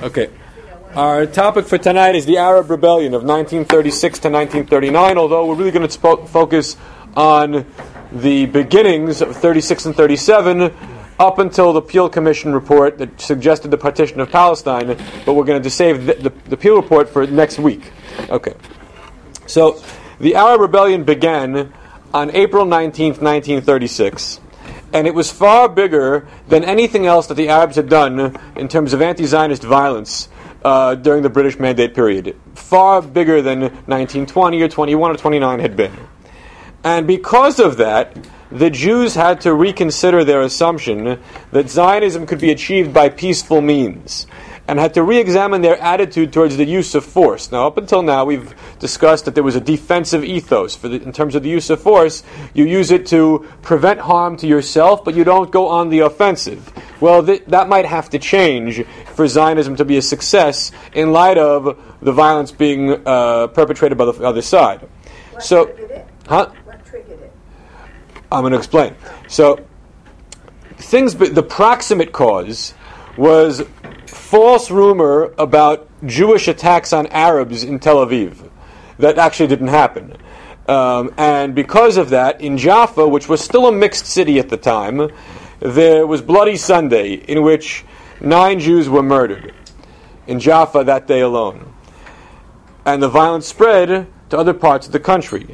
Okay. Our topic for tonight is the Arab Rebellion of 1936 to 1939, although we're really going to focus on the beginnings of 36 and 37 up until the Peel Commission report that suggested the partition of Palestine, but we're going to save the Peel report for next week. Okay. So, the Arab Rebellion began on April 19th, 1936, and it was far bigger than anything else that the Arabs had done in terms of anti-Zionist violence during the British Mandate period. Far bigger than 1920 or 21 or 29 had been. And because of that, the Jews had to reconsider their assumption that Zionism could be achieved by peaceful means, and had to re-examine their attitude towards the use of force. Now, up until now, we've discussed that there was a defensive ethos. In terms of the use of force, you use it to prevent harm to yourself, but you don't go on the offensive. Well, that might have to change for Zionism to be a success in light of the violence being perpetrated by the other side. What triggered it? What triggered it? I'm going to explain. So, the proximate cause was false rumor about Jewish attacks on Arabs in Tel Aviv. That actually didn't happen. And because of that, in Jaffa, which was still a mixed city at the time, there was Bloody Sunday, in which 9 Jews were murdered in Jaffa that day alone. And the violence spread to other parts of the country.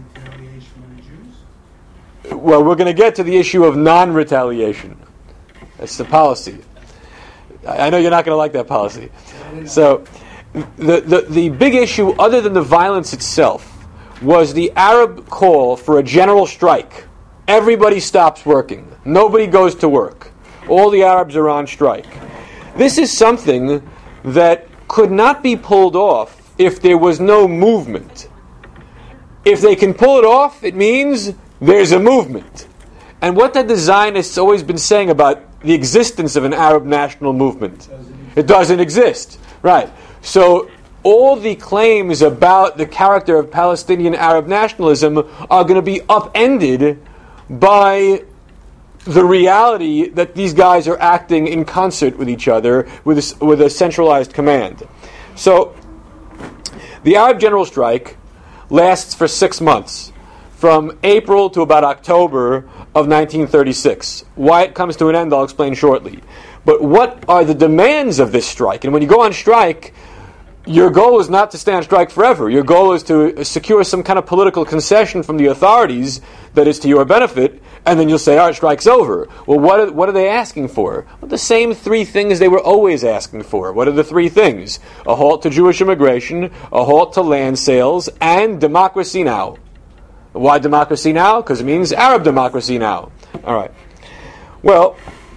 Well, we're going to get to the issue of non-retaliation. That's the policy. I know you're not going to like that policy. So, the big issue, other than the violence itself, was the Arab call for a general strike. Everybody stops working. Nobody goes to work. All the Arabs are on strike. This is something that could not be pulled off if there was no movement. If they can pull it off, it means there's a movement. And what the Zionists always been saying about the existence of an Arab national movement. It doesn't exist. Right. So all the claims about the character of Palestinian Arab nationalism are going to be upended by the reality that these guys are acting in concert with each other with a centralized command. So the Arab General Strike lasts for 6 months, from April to about October of 1936. Why it comes to an end, I'll explain shortly. But what are the demands of this strike? And when you go on strike, your goal is not to stay on strike forever. Your goal is to secure some kind of political concession from the authorities that is to your benefit, and then you'll say, all right, strike's over. Well, what are they asking for? Well, the same 3 things they were always asking for. What are the 3 things? A halt to Jewish immigration, a halt to land sales, and democracy now. Why democracy now? Because it means Arab democracy now. All right. Well,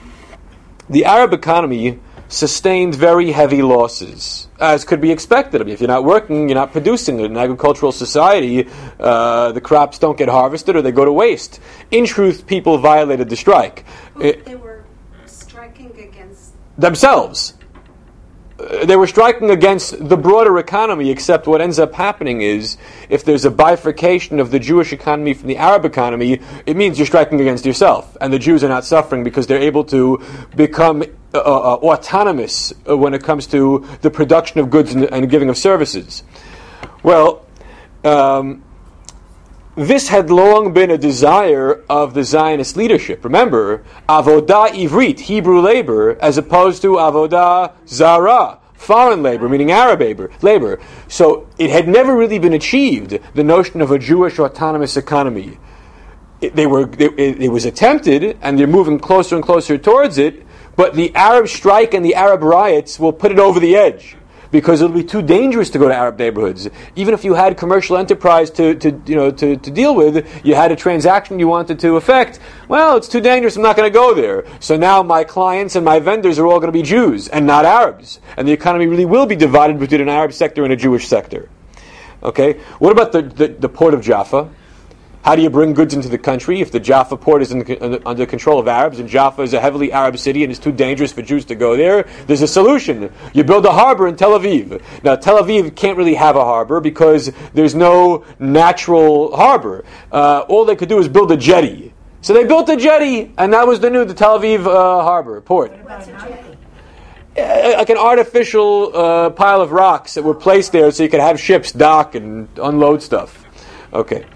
the Arab economy sustained very heavy losses, as could be expected. I mean, if you're not working, you're not producing. In an agricultural society, the crops don't get harvested or they go to waste. In truth, people violated the strike. They were striking against themselves. They were striking against the broader economy, except what ends up happening is, if there's a bifurcation of the Jewish economy from the Arab economy, it means you're striking against yourself. And the Jews are not suffering because they're able to become autonomous when it comes to the production of goods and giving of services. Well, this had long been a desire of the Zionist leadership. Remember, avodah ivrit, Hebrew labor, as opposed to avodah zara, foreign labor, meaning Arab labor. So it had never really been achieved, the notion of a Jewish autonomous economy. It was attempted, and they're moving closer and closer towards it, but the Arab strike and the Arab riots will put it over the edge, because it'll be too dangerous to go to Arab neighborhoods. Even if you had commercial enterprise to deal with, you had a transaction you wanted to effect, well, it's too dangerous, I'm not going to go there. So now my clients and my vendors are all going to be Jews and not Arabs. And the economy really will be divided between an Arab sector and a Jewish sector. Okay? What about the port of Jaffa? How do you bring goods into the country if the Jaffa port is under control of Arabs, and Jaffa is a heavily Arab city and it's too dangerous for Jews to go there? There's a solution. You build a harbor in Tel Aviv. Now, Tel Aviv can't really have a harbor because there's no natural harbor. All they could do is build a jetty. So they built a jetty, and that was the Tel Aviv harbor port. What's a jetty? like an artificial pile of rocks that were placed there so you could have ships dock and unload stuff. Okay.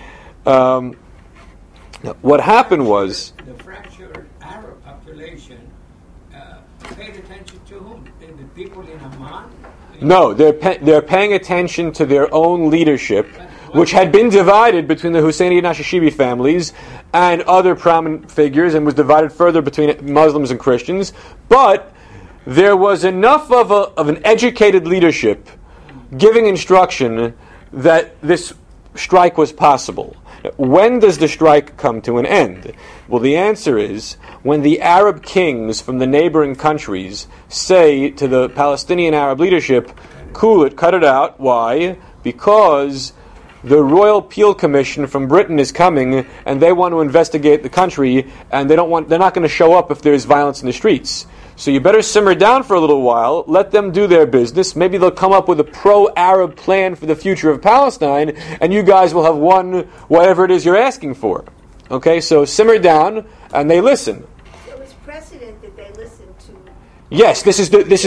What happened was the fractured Arab population paid attention to whom? The people in Amman? no, they're paying attention to their own leadership, which had been divided between the Husseini and Nashashibi families and other prominent figures, and was divided further between Muslims and Christians. But there was enough of an educated leadership giving instruction that this strike was possible. When does the strike come to an end? Well, the answer is when the Arab kings from the neighboring countries say to the Palestinian Arab leadership, cool it, cut it out. Why? Because the Royal Peel Commission from Britain is coming, and they want to investigate the country, and they're not going to show up if there's violence in the streets. So you better simmer down for a little while, let them do their business. Maybe they'll come up with a pro-Arab plan for the future of Palestine, and you guys will have won whatever it is you're asking for. Okay, so simmer down, and they listen. So it was precedent that they listened to. Yes, this is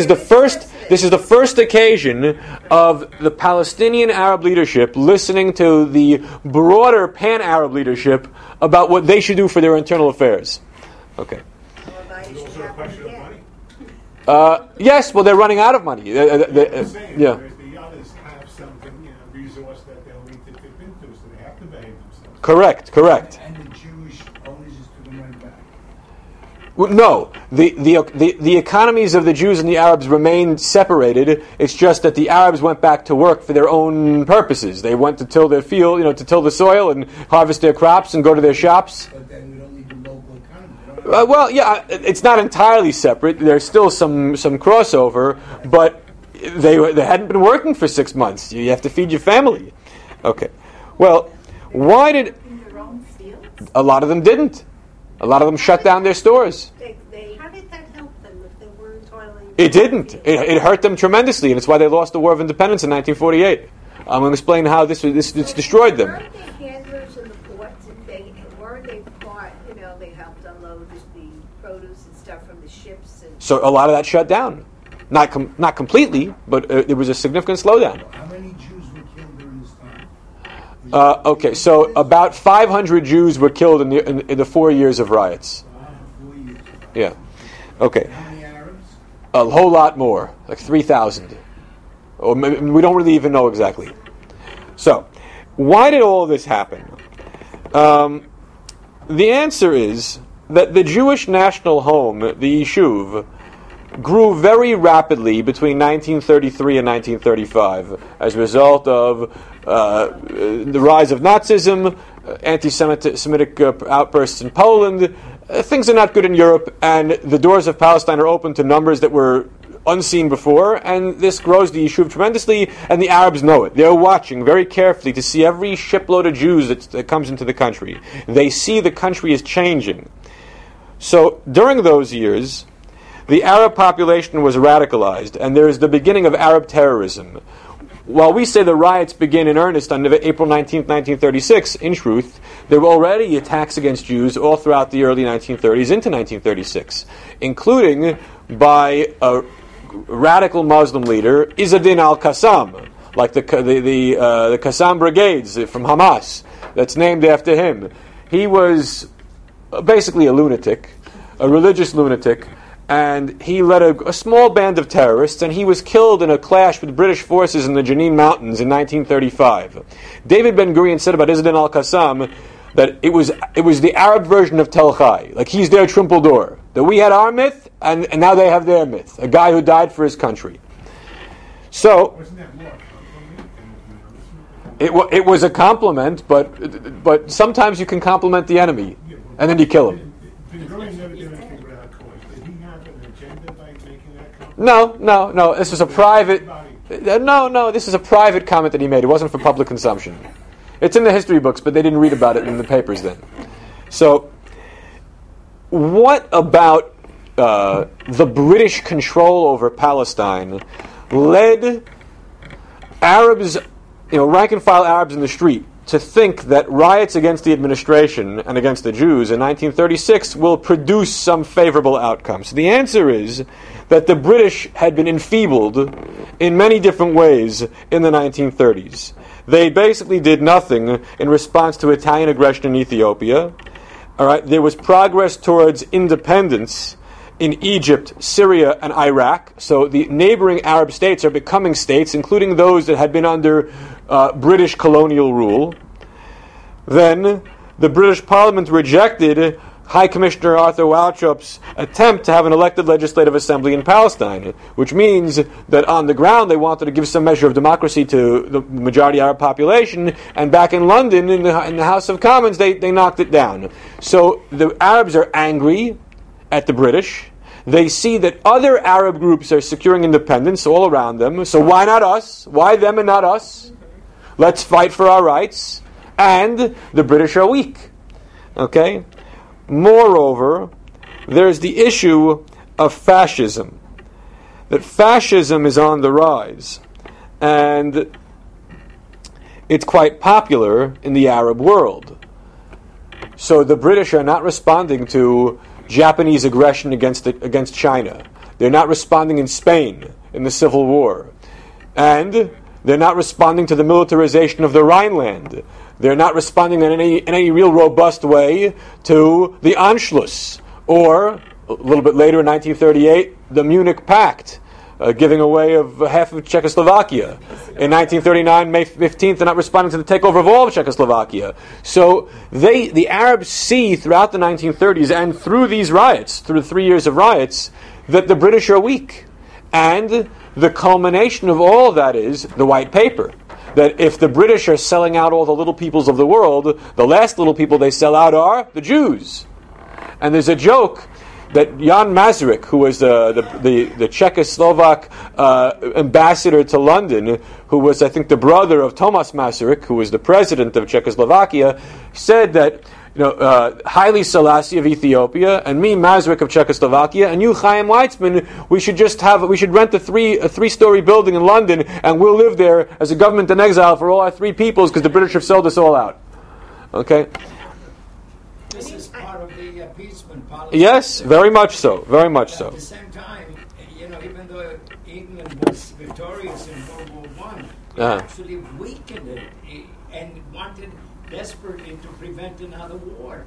the first occasion of the Palestinian Arab leadership listening to the broader pan-Arab leadership about what they should do for their internal affairs. Okay. It's also a question of money. Yes, well, they're running out of money. Yeah. Whereas the others have something, resource that they'll need to tip into, so they have to behave themselves. Correct. And the Jewish owners just took them right back. Well, no, the economies of the Jews and the Arabs remained separated. It's just that the Arabs went back to work for their own purposes. They went to till their field, to till the soil and harvest their crops and go to their shops. But then we don't need the local economy. Well, yeah, it's not entirely separate. There's still some crossover, but they hadn't been working for 6 months. You have to feed your family. Okay. Well, why did a lot of them didn't? A lot of them shut down their stores. How did that help them if they weren't toiling? It didn't. It hurt them tremendously, and it's why they lost the War of Independence in 1948. I'm going to explain how this destroyed them. Weren't they handlers in the ports? Weren't they part? They helped unload the produce and stuff from the ships. And So a lot of that shut down. Not completely, but there was a significant slowdown. How many Jews were killed during this time? Okay, so about 500 Jews were killed in the 4 years of riots. 4 years. Yeah. Okay. How many Arabs? A whole lot more, like 3,000. Or maybe, we don't really even know exactly. So, why did all this happen? The answer is that the Jewish national home, the Yishuv, grew very rapidly between 1933 and 1935 as a result of the rise of Nazism, anti-Semitic outbursts in Poland. Things are not good in Europe, and the doors of Palestine are open to numbers that were unseen before, and this grows the Yishuv tremendously, and the Arabs know it. They're watching very carefully to see every shipload of Jews that comes into the country. They see the country is changing. So during those years, the Arab population was radicalized, and there is the beginning of Arab terrorism. While we say the riots begin in earnest on April 19, 1936, in truth, there were already attacks against Jews all throughout the early 1930s into 1936, including by a radical Muslim leader, Izzuddin al-Qassam, like the Qassam Brigades from Hamas, that's named after him. He was basically a lunatic, a religious lunatic, and he led a small band of terrorists, and he was killed in a clash with British forces in the Jenin Mountains in 1935. David Ben-Gurion said about Izzuddin al-Qassam that it was the Arab version of Tel Chai, like he's their Trumpeldor. That we had our myth, and now they have their myth, a guy who died for his country. So Wasn't that more it was a compliment, but sometimes you can compliment the enemy, and then you kill him. Ben-Gurion never did anything without cause. Did he have an agenda by making that comment? No. This was a private. No. This is a private comment that he made. It wasn't for public consumption. It's in the history books, but they didn't read about it in the papers then. So, what about the British control over Palestine led Arabs, rank and file Arabs in the street, to think that riots against the administration and against the Jews in 1936 will produce some favorable outcomes. The answer is that the British had been enfeebled in many different ways in the 1930s. They basically did nothing in response to Italian aggression in Ethiopia. All right, there was progress towards independence in Egypt, Syria, and Iraq. So the neighboring Arab states are becoming states, including those that had been under British colonial rule. Then the British Parliament rejected High Commissioner Arthur Waltrip's attempt to have an elected legislative assembly in Palestine, which means that on the ground they wanted to give some measure of democracy to the majority Arab population, and back in London, in the House of Commons, they knocked it down. So the Arabs are angry at the British. They see that other Arab groups are securing independence all around them, so why not us? Why them and not us? Let's fight for our rights. And the British are weak. Okay? Moreover, there's the issue of fascism. That fascism is on the rise. And it's quite popular in the Arab world. So the British are not responding to Japanese aggression against China. They're not responding in Spain in the Civil War. And they're not responding to the militarization of the Rhineland. They're not responding in any real robust way to the Anschluss, or a little bit later in 1938, the Munich Pact, giving away of half of Czechoslovakia. In 1939, May 15th, they're not responding to the takeover of all of Czechoslovakia. So the Arabs see throughout the 1930s and through these riots, through the 3 years of riots, that the British are weak. And the culmination of all of that is the White Paper. That if the British are selling out all the little peoples of the world, the last little people they sell out are the Jews. And there's a joke that Jan Masaryk, who was the Czechoslovak ambassador to London, who was, I think, the brother of Tomas Masaryk, who was the president of Czechoslovakia, said that, Haile Selassie of Ethiopia, and me, Masaryk of Czechoslovakia, and you, Chaim Weizmann, we should rent a three-story building in London, and we'll live there as a government in exile for all our three peoples, because the British have sold us all out. Okay? This is part of the appeasement policy. Yes, very much so. Very much so. At the same time, even though England was victorious in World War I, it actually weakened it and wanted desperately to prevent another war.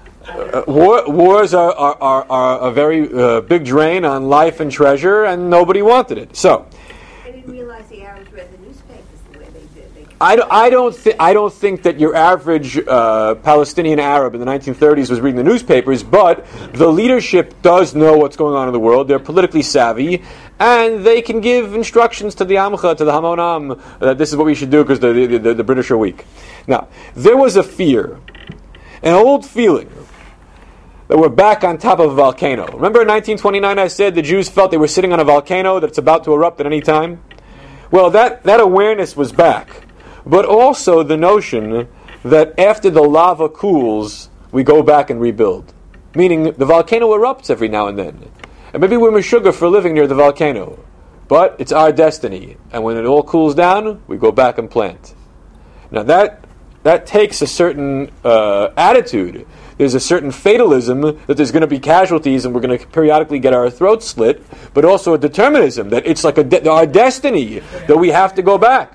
Wars are a very big drain on life and treasure, and nobody wanted it. So, I didn't realize the Arabs read the newspapers the way they did. I don't think that your average Palestinian Arab in the 1930s was reading the newspapers, but the leadership does know what's going on in the world. They're politically savvy, and they can give instructions to the Amcha, to the Hamonam, that this is what we should do because the British are weak. Now, there was a fear, an old feeling, that we're back on top of a volcano. Remember in 1929 I said the Jews felt they were sitting on a volcano that's about to erupt at any time? Well, that awareness was back. But also the notion that after the lava cools, we go back and rebuild. Meaning the volcano erupts every now and then. And maybe we're meshuggah for living near the volcano. But it's our destiny. And when it all cools down, we go back and plant. Now that takes a certain attitude. There's a certain fatalism that there's going to be casualties and we're going to periodically get our throats slit, but also a determinism that it's like our destiny that we have to go back.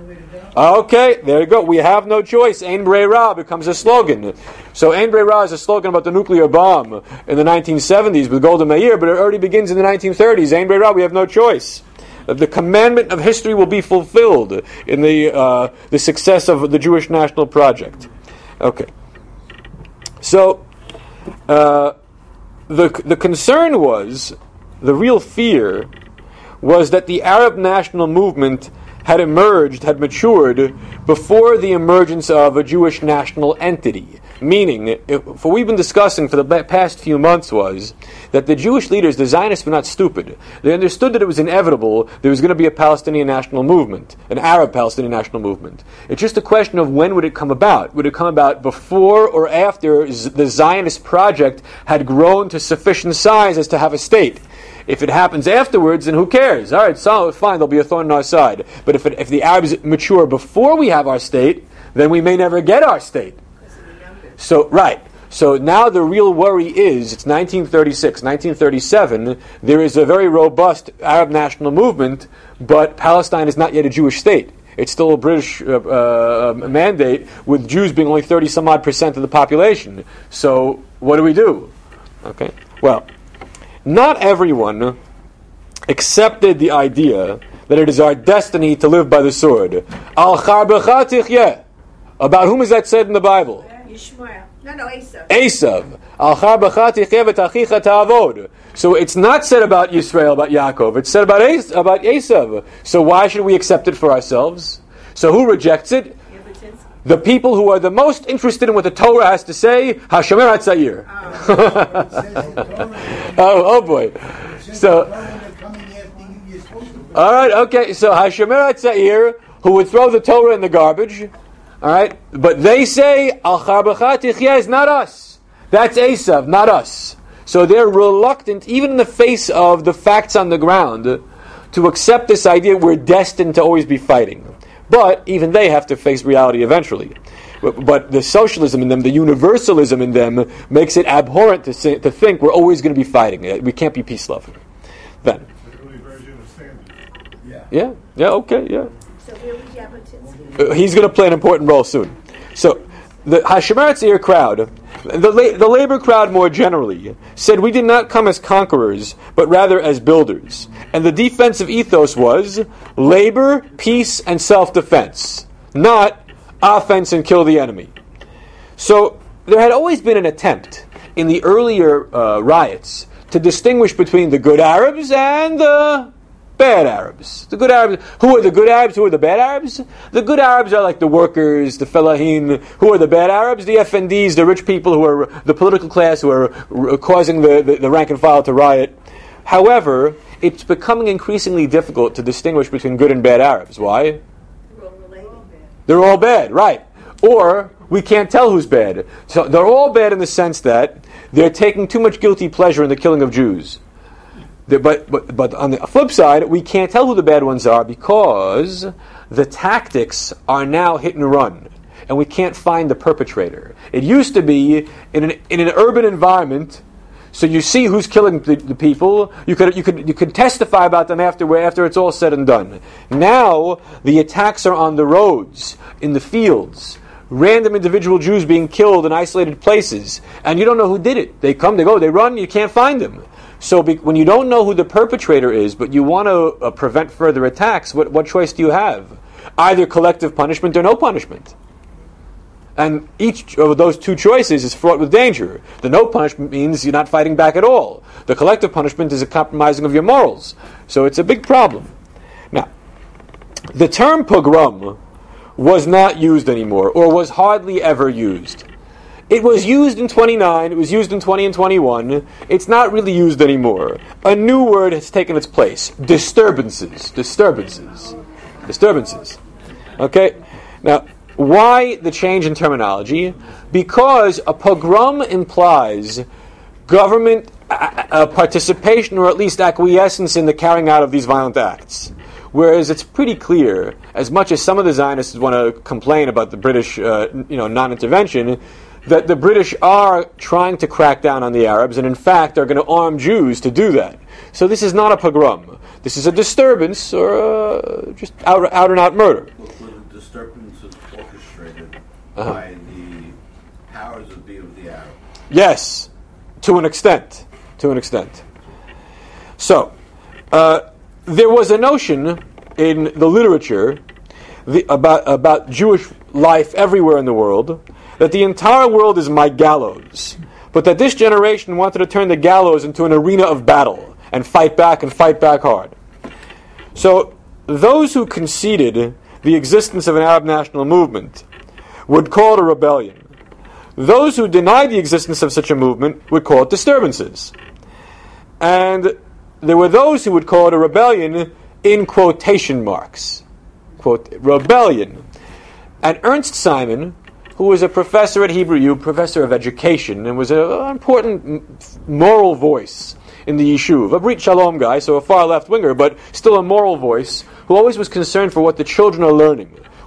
Okay, there you go. We have no choice. Ein Breira becomes a slogan. So Ein Breira is a slogan about the nuclear bomb in the 1970s with Golda Meir, but it already begins in the 1930s. Ein Breira, we have no choice. The commandment of history will be fulfilled in the success of the Jewish National Project. Okay. So, the concern was, the real fear was that the Arab national movement had matured before the emergence of a Jewish national entity. Meaning, what we've been discussing for the past few months was that the Jewish leaders, the Zionists, were not stupid. They understood that it was inevitable there was going to be a Palestinian national movement, an Arab Palestinian national movement. It's just a question of when would it come about. Would it come about before or after the Zionist project had grown to sufficient size as to have a state? If it happens afterwards, then who cares? All right, so fine, there'll be a thorn in our side. But if the Arabs mature before we have our state, then we may never get our state. Because of the numbers. So, right. So now the real worry is, it's 1936, 1937, there is a very robust Arab national movement, but Palestine is not yet a Jewish state. It's still a British mandate, with Jews being only 30-some-odd% of the population. So what do we do? Okay. Well, not everyone accepted the idea that it is our destiny to live by the sword. Al charbecha tichyeh. About whom is that said in the Bible? Yishmael. No, Esav. Esav. Al charbecha tichyeh v'tachicha ta'avod. So it's not said about Yisrael, about Yaakov. It's said about Esav. So why should we accept it for ourselves? So who rejects it? The people who are the most interested in what the Torah has to say, Hashomer HaTzair. Oh boy. So, all right, okay. So Hashomer HaTzair, who would throw the Torah in the garbage, all right. But they say Al Charbecha Tichyeh is not us. That's Esav, not us. So they're reluctant, even in the face of the facts on the ground, to accept this idea we're destined to always be fighting. But even they have to face reality eventually. But the socialism in them, the universalism in them, makes it abhorrent to think we're always going to be fighting. We can't be peace-loving. Then. The early version of Sanders. Yeah, okay, yeah. So where was Jabotinsky? He's going to play an important role soon. So, the Hashomer HaTzair crowd, the labor crowd more generally, said we did not come as conquerors, but rather as builders. And the defensive ethos was labor, peace, and self-defense, not offense and kill the enemy. So there had always been an attempt in the earlier riots to distinguish between the good Arabs and the bad Arabs. The good Arabs. Who are the good Arabs? Who are the bad Arabs? The good Arabs are like the workers, the fellahin. Who are the bad Arabs? The FNDs, the rich people who are the political class who are causing the rank and file to riot. However, it's becoming increasingly difficult to distinguish between good and bad Arabs. Why? They're all related. They're all bad, right. Or we can't tell who's bad. So they're all bad in the sense that they're taking too much guilty pleasure in the killing of Jews. But on the flip side, we can't tell who the bad ones are because the tactics are now hit and run, and we can't find the perpetrator. It used to be in an urban environment, so you see who's killing the people. You could testify about them after it's all said and done. Now the attacks are on the roads, in the fields. Random individual Jews being killed in isolated places, and you don't know who did it. They come, they go, they run. You can't find them. So when you don't know who the perpetrator is, but you want to prevent further attacks, what choice do you have? Either collective punishment or no punishment. And each of those two choices is fraught with danger. The no punishment means you're not fighting back at all. The collective punishment is a compromising of your morals. So it's a big problem. Now, the term pogrom was not used anymore, or was hardly ever used. It was used in 29, it was used in 20 and 21. It's not really used anymore. A new word has taken its place. Disturbances. Okay? Now, why the change in terminology? Because a pogrom implies government participation or at least acquiescence in the carrying out of these violent acts. Whereas it's pretty clear, as much as some of the Zionists want to complain about the British non-intervention, that the British are trying to crack down on the Arabs and in fact are going to arm Jews to do that. So this is not a pogrom. This is a disturbance or just out and out murder. Well, the disturbance is orchestrated by the powers that be of the Arabs. Yes, to an extent. So, there was a notion in the literature about Jewish life everywhere in the world that the entire world is my gallows, but that this generation wanted to turn the gallows into an arena of battle and fight back hard. So those who conceded the existence of an Arab national movement would call it a rebellion. Those who denied the existence of such a movement would call it disturbances. And there were those who would call it a rebellion in quotation marks. Quote, rebellion. And Ernst Simon, who was a professor at Hebrew U, professor of education, and was an important moral voice in the Yishuv, a Brit Shalom guy, so a far left-winger, but still a moral voice, who always was concerned for what the children are learning.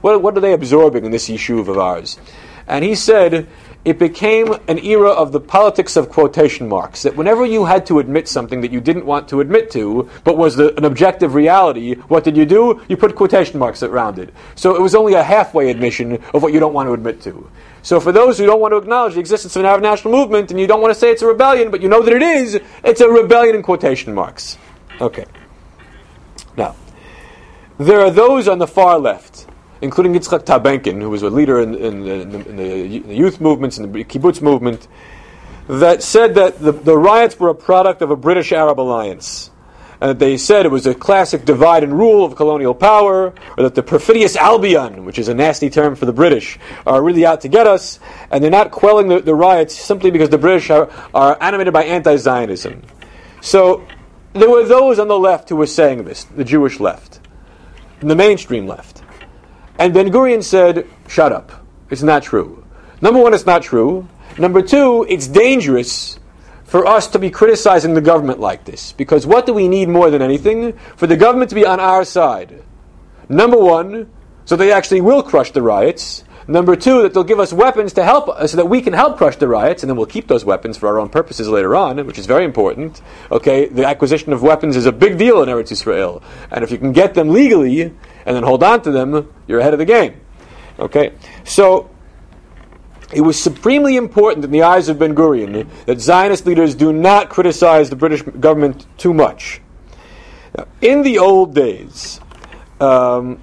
What are they absorbing in this yeshuv of ours? And he said, it became an era of the politics of quotation marks, that whenever you had to admit something that you didn't want to admit to, but was an objective reality, what did? You put quotation marks around it. So it was only a halfway admission of what you don't want to admit to. So for those who don't want to acknowledge the existence of an Arab national movement, and you don't want to say it's a rebellion, but you know that it is, it's a rebellion in quotation marks. Okay. Now, there are those on the far left, including Yitzchak Tabenkin, who was a leader in the youth movements and the kibbutz movement, that said that the riots were a product of a British-Arab alliance. And that they said it was a classic divide and rule of colonial power, or that the perfidious Albion, which is a nasty term for the British, are really out to get us, and they're not quelling the riots simply because the British are animated by anti-Zionism. So there were those on the left who were saying this, the Jewish left, the mainstream left. And Ben-Gurion said, shut up. It's not true. Number one, it's not true. Number two, it's dangerous for us to be criticizing the government like this. Because what do we need more than anything? For the government to be on our side. Number one, so they actually will crush the riots. Number two, that they'll give us weapons to help us so that we can help crush the riots, and then we'll keep those weapons for our own purposes later on, which is very important. Okay, the acquisition of weapons is a big deal in Eretz Yisrael. And if you can get them legally and then hold on to them, you're ahead of the game. Okay, so it was supremely important in the eyes of Ben-Gurion that Zionist leaders do not criticize the British government too much. Now, in the old days, when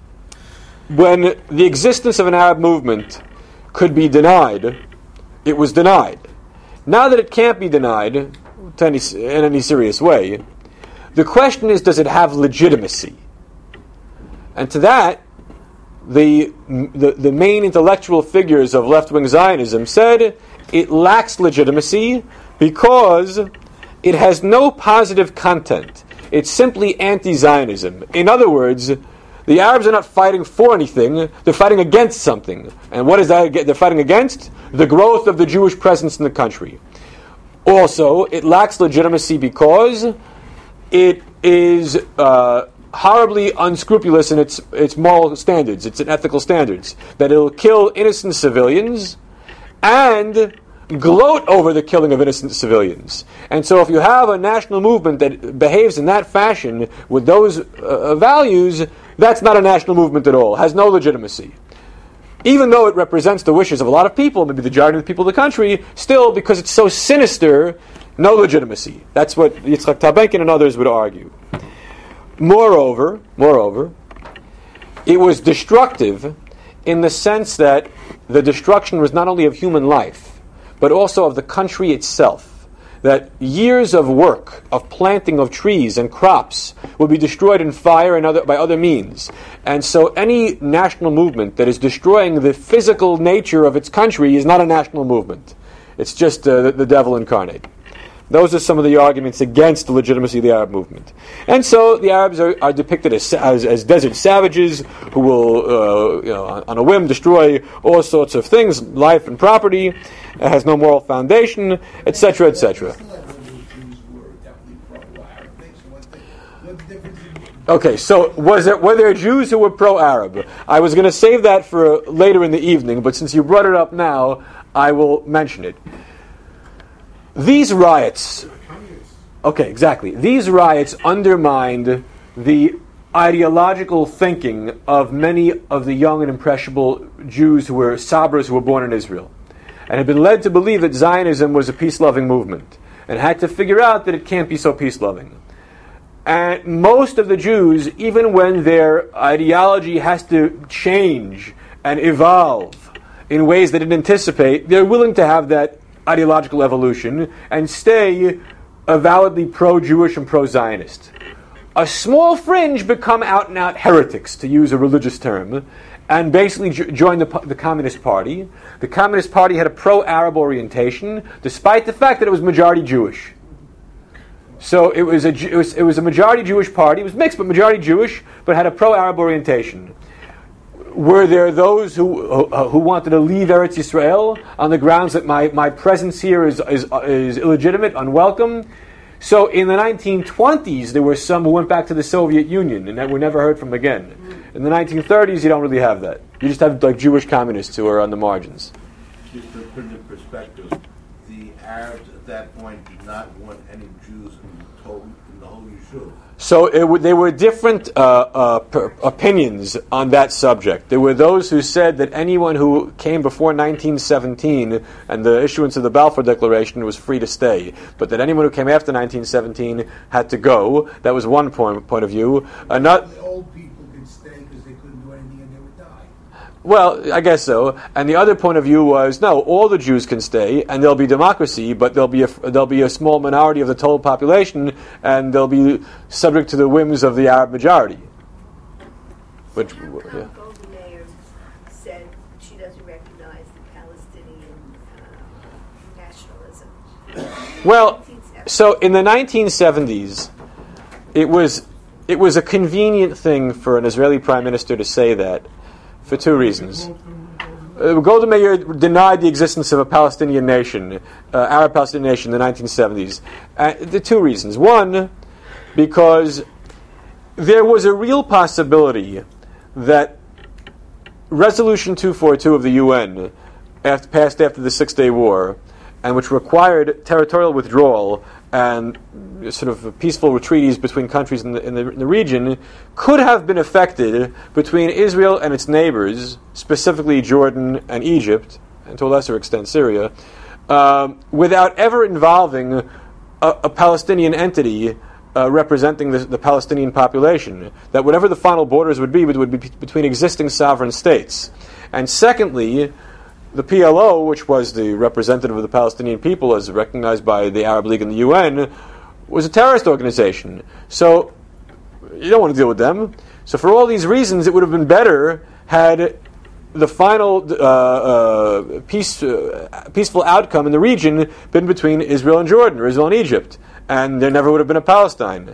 the existence of an Arab movement could be denied, it was denied. Now that it can't be denied in any serious way, the question is, does it have legitimacy? And to that, the main intellectual figures of left-wing Zionism said it lacks legitimacy because it has no positive content. It's simply anti-Zionism. In other words, the Arabs are not fighting for anything, they're fighting against something. And what is that they're fighting against? The growth of the Jewish presence in the country. Also, it lacks legitimacy because it is horribly unscrupulous in its moral standards, its ethical standards, that it'll kill innocent civilians and gloat over the killing of innocent civilians. And so if you have a national movement that behaves in that fashion with those values, that's not a national movement at all, has no legitimacy. Even though it represents the wishes of a lot of people, maybe the majority of the people of the country, still, because it's so sinister, no legitimacy. That's what Yitzchak Tabenkin and others would argue. Moreover, it was destructive in the sense that the destruction was not only of human life, but also of the country itself. That years of work, of planting of trees and crops, will be destroyed in fire and by other means. And so any national movement that is destroying the physical nature of its country is not a national movement. It's just the devil incarnate. Those are some of the arguments against the legitimacy of the Arab movement. And so the Arabs are depicted as desert savages who will, on a whim, destroy all sorts of things, life and property, has no moral foundation, etc., etc. Okay, so were there Jews who were pro-Arab? I was going to save that for later in the evening, but since you brought it up now, I will mention it. These riots, okay, exactly. These riots undermined the ideological thinking of many of the young and impressionable Jews who were Sabras who were born in Israel, and had been led to believe that Zionism was a peace-loving movement, and had to figure out that it can't be so peace-loving. And most of the Jews, even when their ideology has to change and evolve in ways they didn't anticipate, they're willing to have that ideological evolution and stay avowedly pro-Jewish and pro-Zionist. A small fringe become out-and-out heretics, to use a religious term, and basically join the Communist Party. The Communist Party had a pro-Arab orientation, despite the fact that it was majority Jewish. So it was a majority Jewish party. It was mixed, but majority Jewish, but had a pro-Arab orientation. Were there those who wanted to leave Eretz Yisrael on the grounds that my presence here is illegitimate, unwelcome? So in the 1920s, there were some who went back to the Soviet Union and that were never heard from again. In the 1930s, you don't really have that. You just have like Jewish communists who are on the margins. Just to put it in perspective, the Arabs at that point did not want any Jews in the whole Yishuv. So they were different opinions on that subject. There were those who said that anyone who came before 1917 and the issuance of the Balfour Declaration was free to stay, but that anyone who came after 1917 had to go. That was one point of view. The old people could stay because they couldn't do anything and they would die. Well, I guess so. And the other point of view was, no, all the Jews can stay, and there'll be democracy, but there'll be a small minority of the total population, and they'll be subject to the whims of the Arab majority. Which, Golda Meir said she doesn't recognize the Palestinian nationalism. Well, so in the 1970s, it was a convenient thing for an Israeli prime minister to say that, for two reasons. Golda Meir denied the existence of a Palestinian nation, Arab Palestinian nation, in the 1970s. The two reasons. One, because there was a real possibility that Resolution 242 of the UN, passed after the Six-Day War, and which required territorial withdrawal and sort of peaceful treaties between countries in the region, could have been effected between Israel and its neighbors, specifically Jordan and Egypt, and to a lesser extent Syria, without ever involving a Palestinian entity representing the Palestinian population. That whatever the final borders would be between existing sovereign states. And secondly, the PLO, which was the representative of the Palestinian people as recognized by the Arab League and the UN, was a terrorist organization. So you don't want to deal with them. So for all these reasons, it would have been better had the final peaceful outcome in the region been between Israel and Jordan, or Israel and Egypt. And there never would have been a Palestine.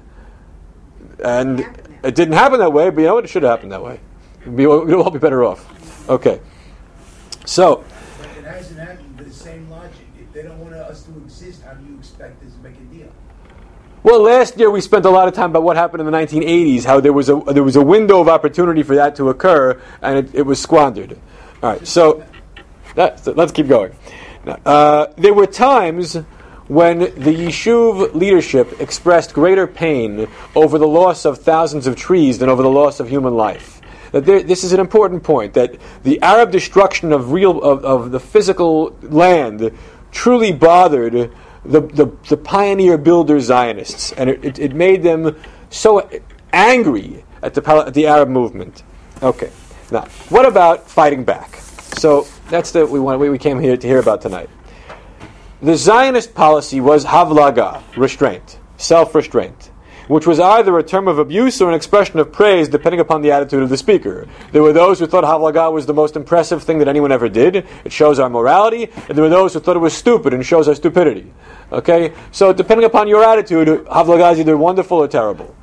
And it didn't happen that way, but you know what? It should have happened that way. We'd all be better off. Okay. So, but it hasn't happened with the same logic. If they don't want us to exist, how do you expect us to make a deal? well, last year we spent a lot of time about what happened in the 1980s, how there was a window of opportunity for that to occur, and it was squandered. All right, so let's keep going. Now, there were times when the Yishuv leadership expressed greater pain over the loss of thousands of trees than over the loss of human life. This is an important point, that the Arab destruction of the physical land truly bothered the pioneer builder Zionists, and it made them so angry at the Arab movement. Okay, now what about fighting back? So that's what we came here to hear about tonight. The Zionist policy was havlaga, restraint, self-restraint, which was either a term of abuse or an expression of praise depending upon the attitude of the speaker. There were those who thought havlaga was the most impressive thing that anyone ever did. It shows our morality. And there were those who thought it was stupid and shows our stupidity. Okay? So depending upon your attitude, havlaga is either wonderful or terrible.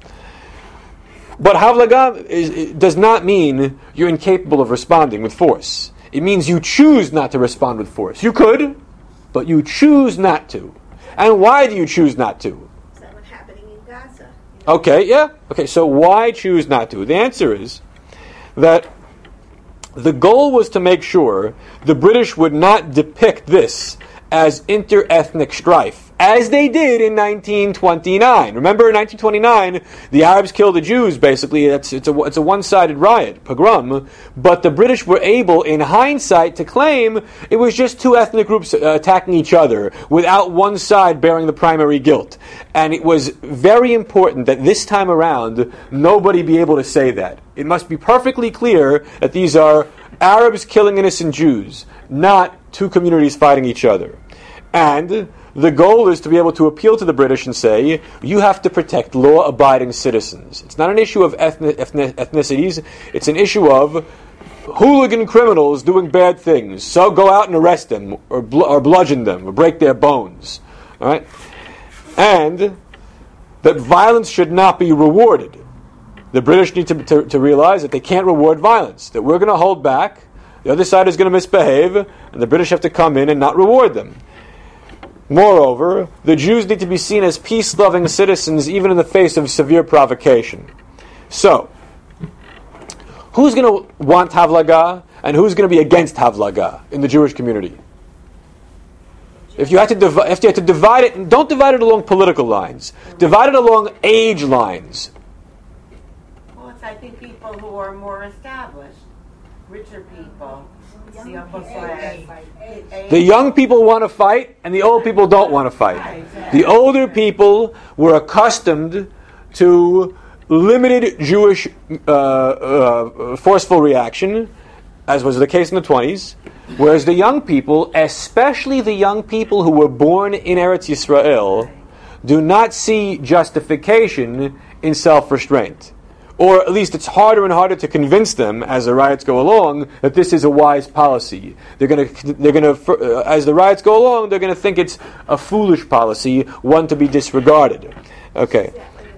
But havlaga does not mean you're incapable of responding with force. It means you choose not to respond with force. You could, but you choose not to. And why do you choose not to? Is that what's happening in Gaza? Okay, yeah. Okay, so why choose not to? The answer is that the goal was to make sure the British would not depict this as inter-ethnic strife, as they did in 1929. Remember, in 1929, the Arabs killed the Jews, basically. It's a one-sided riot, pogrom, but the British were able, in hindsight, to claim it was just two ethnic groups attacking each other, without one side bearing the primary guilt. And it was very important that this time around, nobody be able to say that. It must be perfectly clear that these are Arabs killing innocent Jews, not two communities fighting each other. And the goal is to be able to appeal to the British and say, you have to protect law-abiding citizens. It's not an issue of ethnicities. It's an issue of hooligan criminals doing bad things. So go out and arrest them, or bludgeon them, or break their bones. All right? And that violence should not be rewarded. The British need to realize that they can't reward violence, that we're going to hold back, the other side is going to misbehave, and the British have to come in and not reward them. Moreover, the Jews need to be seen as peace-loving citizens even in the face of severe provocation. So, who's going to want Havlaga and who's going to be against Havlaga in the Jewish community? If you had to divide it, don't divide it along political lines. Divide it along age lines. Well, it's, I think, people who are more established, richer people, the upper class. The young people want to fight, and the old people don't want to fight. The older people were accustomed to limited Jewish forceful reaction, as was the case in the 20s, whereas the young people, especially the young people who were born in Eretz Yisrael, do not see justification in self-restraint. Or at least it's harder and harder to convince them as the riots go along that this is a wise policy. They're going to, as the riots go along, they're going to think it's a foolish policy, one to be disregarded. Okay.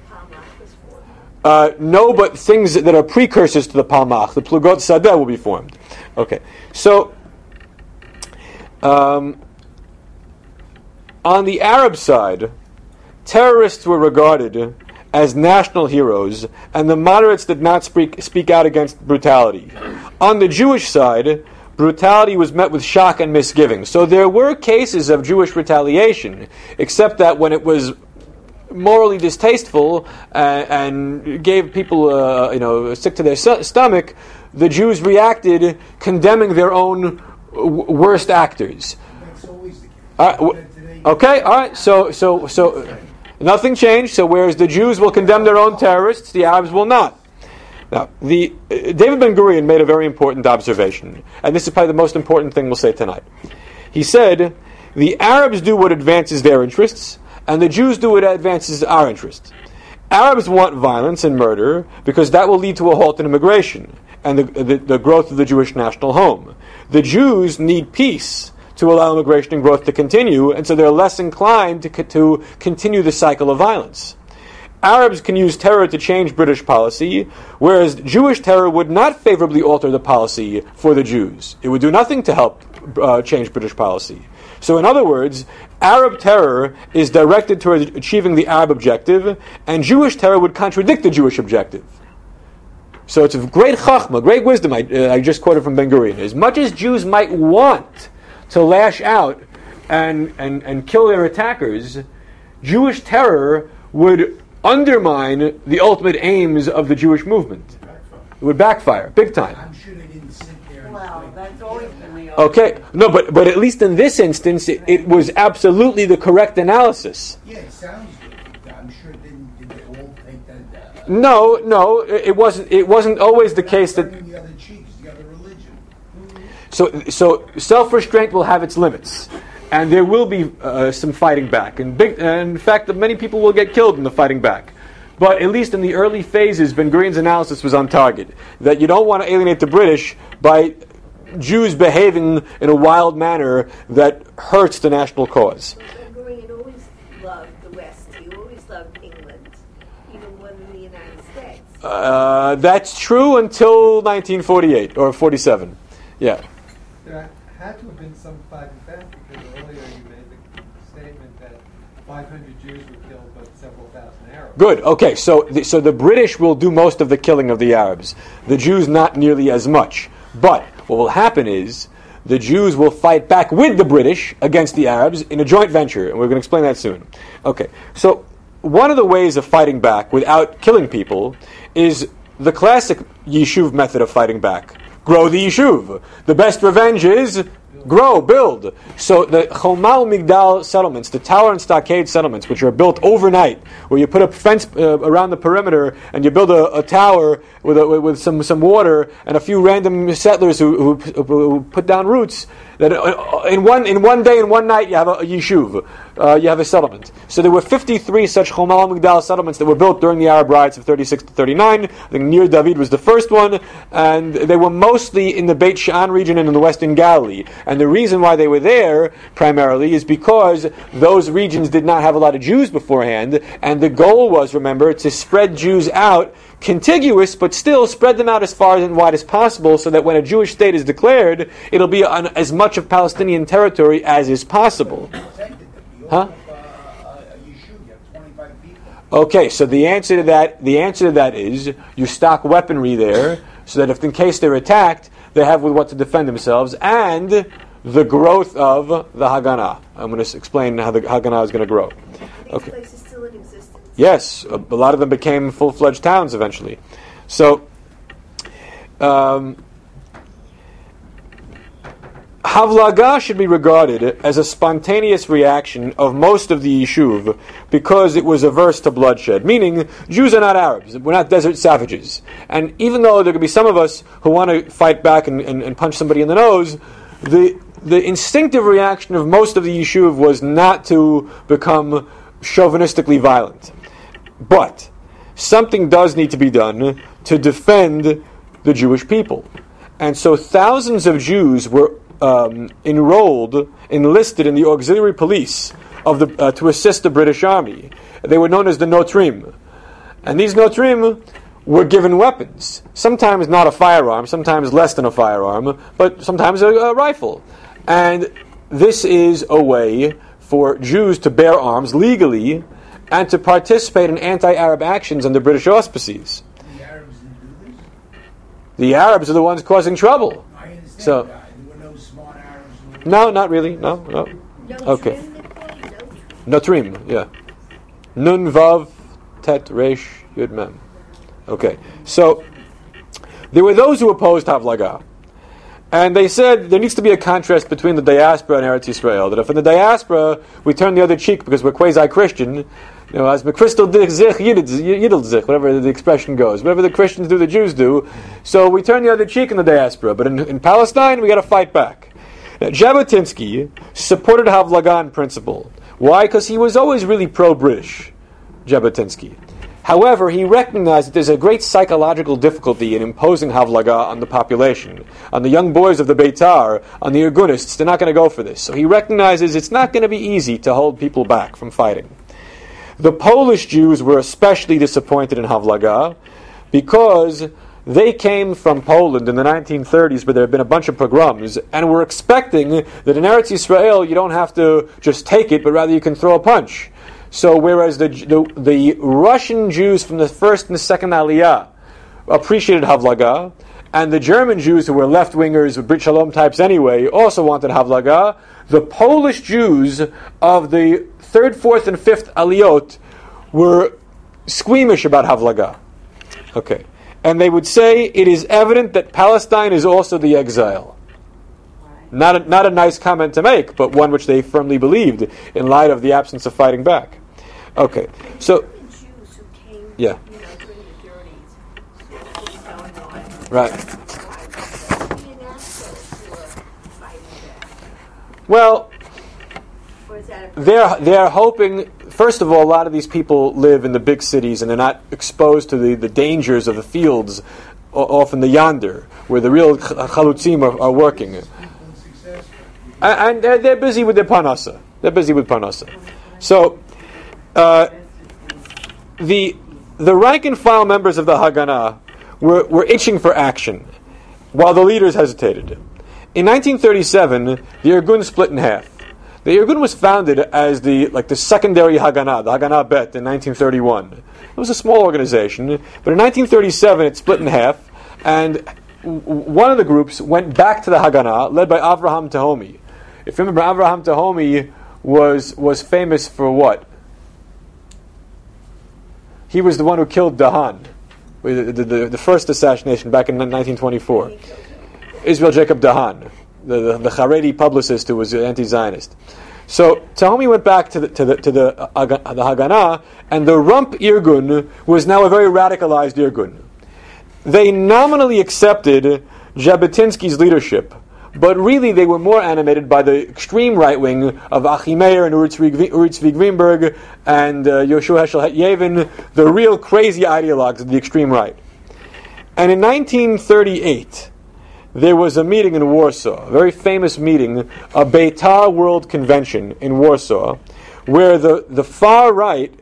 No, but things that are precursors to the Palmach, the Plugot Sadeh, will be formed. Okay. So, on the Arab side, terrorists were regarded as national heroes, and the moderates did not speak out against brutality. On the Jewish side, brutality was met with shock and misgiving. So there were cases of Jewish retaliation, except that when it was morally distasteful and gave people, sick to their stomach, the Jews reacted, condemning their own worst actors. That's always the case. Okay, all right. So nothing changed. So whereas the Jews will condemn their own terrorists, the Arabs will not. Now, David Ben-Gurion made a very important observation, and this is probably the most important thing we'll say tonight. He said, the Arabs do what advances their interests, and the Jews do what advances our interests. Arabs want violence and murder because that will lead to a halt in immigration and the growth of the Jewish national home. The Jews need peace to allow immigration and growth to continue, and so they're less inclined to continue the cycle of violence. Arabs can use terror to change British policy, whereas Jewish terror would not favorably alter the policy for the Jews. It would do nothing to help change British policy. So in other words, Arab terror is directed towards achieving the Arab objective, and Jewish terror would contradict the Jewish objective. So it's a great chachma, great wisdom I just quoted from Ben-Gurion. As much as Jews might want to lash out and kill their attackers, Jewish terror would undermine the ultimate aims of the Jewish movement. It would backfire, big time. I'm sure they didn't sit there and Well, that's always been the Okay, no, but at least in this instance, it was absolutely the correct analysis. Yeah, it sounds good. I'm sure did they all take that? No, it wasn't. It wasn't always the case that. The other cheeks, the other religion. So self-restraint will have its limits, and there will be some fighting back. And in fact, many people will get killed in the fighting back. But at least in the early phases, Ben-Gurion's analysis was on target. That you don't want to alienate the British by Jews behaving in a wild manner that hurts the national cause. Ben-Gurion always loved the West. He always loved England, even more than the United States. That's true until 1948 or 47. Yeah. There had to have been some fighting back because earlier you made the statement that 500 Jews were killed but several thousand Arabs. Good. Okay. So the British will do most of the killing of the Arabs. The Jews not nearly as much. But what will happen is the Jews will fight back with the British against the Arabs in a joint venture, and we're going to explain that soon. Okay. So one of the ways of fighting back without killing people is the classic Yishuv method of fighting back. Grow the Yishuv. The best revenge is grow, build. So the Chomal Migdal settlements, the tower and stockade settlements, which are built overnight, where you put a fence around the perimeter and you build a tower with some water and a few random settlers who put down roots. That in one day and one night you have a yishuv, you have a settlement. So there were 53 such Chomal Migdal settlements that were built during the Arab riots of 36 to 39. I think Nir David was the first one, and they were mostly in the Beit She'an region and in the Western Galilee. And the reason why they were there primarily is because those regions did not have a lot of Jews beforehand, and the goal was, remember, to spread Jews out contiguous, but still spread them out as far and wide as possible, so that when a Jewish state is declared, it'll be on as much of Palestinian territory as is possible. Huh? You have 25 people. Okay, so the answer to that is you stock weaponry there, so that if in case they're attacked, they have with what to defend themselves, and the growth of the Haganah. I'm going to explain how the Haganah is going to grow. Are these places still in existence? Yes, a lot of them became full-fledged towns eventually. So, Havlagah should be regarded as a spontaneous reaction of most of the Yishuv because it was averse to bloodshed. Meaning, Jews are not Arabs. We're not desert savages. And even though there could be some of us who want to fight back and punch somebody in the nose, the instinctive reaction of most of the Yishuv was not to become chauvinistically violent. But something does need to be done to defend the Jewish people. And so thousands of Jews were enlisted in the auxiliary police of to assist the British Army. They were known as the Notrim. And these Notrim were given weapons. Sometimes not a firearm, sometimes less than a firearm, but sometimes a rifle. And this is a way for Jews to bear arms legally and to participate in anti-Arab actions under British auspices. The Arabs didn't do this? The Arabs are the ones causing trouble. I understand So, that. There were no smart Arabs. no, not really. No. No Okay. trim, they call it? No trim. Notrim, yeah. Nun Vav Tet Resh Yud Mem. Okay. So, there were those who opposed Havlagah. And they said there needs to be a contrast between the diaspora and Eretz Yisrael. That if in the diaspora we turn the other cheek because we're quasi-Christian, as McChrystal zich, Yidel zich, whatever the expression goes. Whatever the Christians do, the Jews do. So we turn the other cheek in the diaspora. But in Palestine, we got to fight back. Now, Jabotinsky supported Havlagah in principle. Why? Because he was always really pro-British, Jabotinsky. However, he recognized that there's a great psychological difficulty in imposing Havlagah on the population, on the young boys of the Beitar, on the Irgunists. They're not going to go for this. So he recognizes it's not going to be easy to hold people back from fighting. The Polish Jews were especially disappointed in Havlagah because they came from Poland in the 1930s, where there had been a bunch of pogroms, and were expecting that in Eretz Yisrael you don't have to just take it, but rather you can throw a punch. So whereas the Russian Jews from the first and the second Aliyah appreciated Havlagah, and the German Jews who were left-wingers, Brit Shalom types anyway, also wanted Havlagah, the Polish Jews of the third, fourth, and fifth Aliyot were squeamish about Havlagah. Okay. And they would say it is evident that Palestine is also the exile. Not a nice comment to make, but one which they firmly believed in light of the absence of fighting back. Okay, so The Jews who came, yeah, during the 30s, what was going on. right. Reenactors Well, or is that they're hoping. First of all, a lot of these people live in the big cities, and they're not exposed to the dangers of the fields off in the yonder, where the real chalutzim are working. And they're busy with their parnasa. They're busy with parnasa. So, the rank and file members of the Haganah were itching for action, while the leaders hesitated. In 1937, the Irgun split in half. The Irgun was founded as the secondary Haganah, the Haganah Bet, in 1931. It was a small organization, but in 1937 it split in half, and one of the groups went back to the Haganah, led by Avraham Tahomi. If you remember, Avraham Tahomi was famous for what? He was the one who killed Dahan, the first assassination back in 1924. Israel Jacob Dahan, the Haredi publicist who was anti-Zionist. So Tahomi went back to the Haganah, and the Rump Irgun was now a very radicalized Irgun. They nominally accepted Jabotinsky's leadership, but really they were more animated by the extreme right wing of Achimeir and Uri Tzvi Greenberg and Yoshua Heschel Yevin, the real crazy ideologues of the extreme right. And in 1938, there was a meeting in Warsaw, a very famous meeting, a Beitar World Convention in Warsaw, where the far right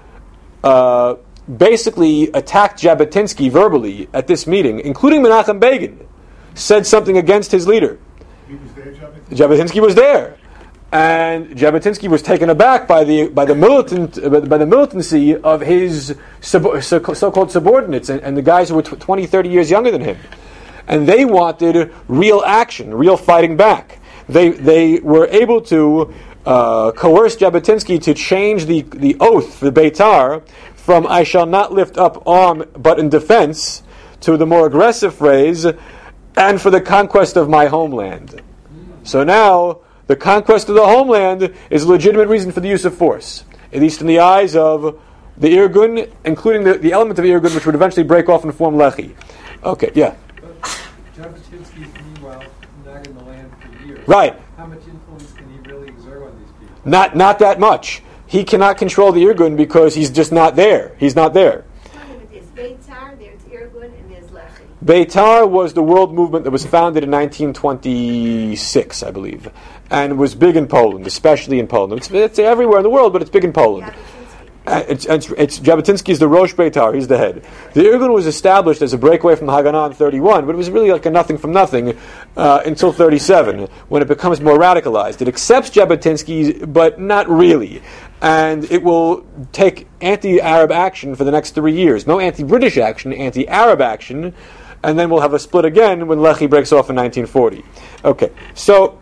basically attacked Jabotinsky verbally at this meeting, including Menachem Begin, said something against his leader. He was there, Jabotinsky? Jabotinsky was there. And Jabotinsky was taken aback by the militancy of his so-called subordinates and the guys who were 20, 30 years younger than him. And they wanted real action, real fighting back. They were able to coerce Jabotinsky to change the oath, the Beitar, from "I shall not lift up arm but in defense" to the more aggressive phrase, "and for the conquest of my homeland." So now, the conquest of the homeland is a legitimate reason for the use of force, at least in the eyes of the Irgun, including the element of Irgun which would eventually break off and form Lehi. Okay, yeah. But Jabotinsky's meanwhile not in the land for years. Right. How much influence can he really exert on these people? Not that much. He cannot control the Irgun because he's just not there. He's not there. There's Beitar, there's Irgun, and there's Lehi. Beitar was the world movement that was founded in 1926, I believe, and was big in Poland, especially in Poland. It's everywhere in the world, but it's big in Poland. It's Jabotinsky is the Rosh Beitar, he's the head. The Irgun was established as a breakaway from the Haganah in 31, but it was really like a nothing from nothing until 37, when it becomes more radicalized. It accepts Jabotinsky, but not really. And it will take anti-Arab action for the next 3 years. No anti-British action, anti-Arab action, and then we'll have a split again when Lehi breaks off in 1940. Okay, so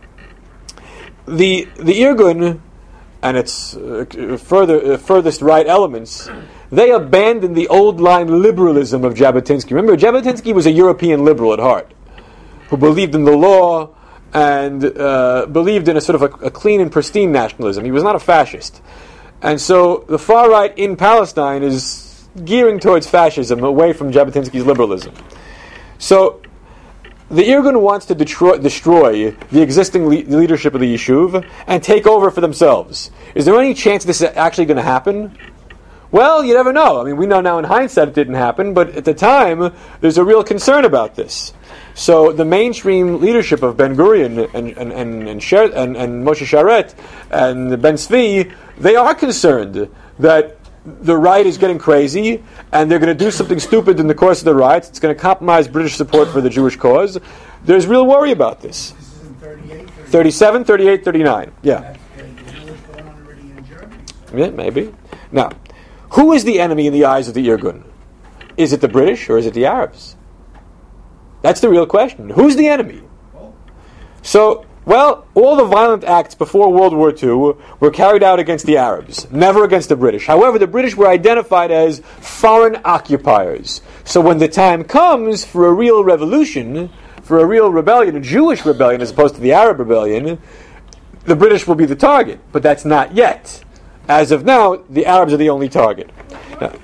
the Irgun and its furthest right elements, they abandoned the old line liberalism of Jabotinsky. Remember, Jabotinsky was a European liberal at heart, who believed in the law and believed in a sort of a clean and pristine nationalism. He was not a fascist. And so the far right in Palestine is gearing towards fascism, away from Jabotinsky's liberalism. So the Irgun wants to destroy the existing leadership of the Yishuv and take over for themselves. Is there any chance this is actually going to happen? Well, you never know. I mean, we know now in hindsight it didn't happen, but at the time, there's a real concern about this. So the mainstream leadership of Ben Gurion and Moshe Sharet and Ben Tzvi, they are concerned that the right is getting crazy, and they're going to do something stupid in the course of the riots. It's going to compromise British support for the Jewish cause. There's real worry about this. This is in 38, 37, 38, 39. Yeah. There's wars going on already in Germany. Yeah, maybe. Now, who is the enemy in the eyes of the Irgun? Is it the British or is it the Arabs? That's the real question. Who's the enemy? So, well, all the violent acts before World War II were carried out against the Arabs, never against the British. However, the British were identified as foreign occupiers. So when the time comes for a real revolution, for a real rebellion, a Jewish rebellion as opposed to the Arab rebellion, the British will be the target. But that's not yet. As of now, the Arabs are the only target. Now,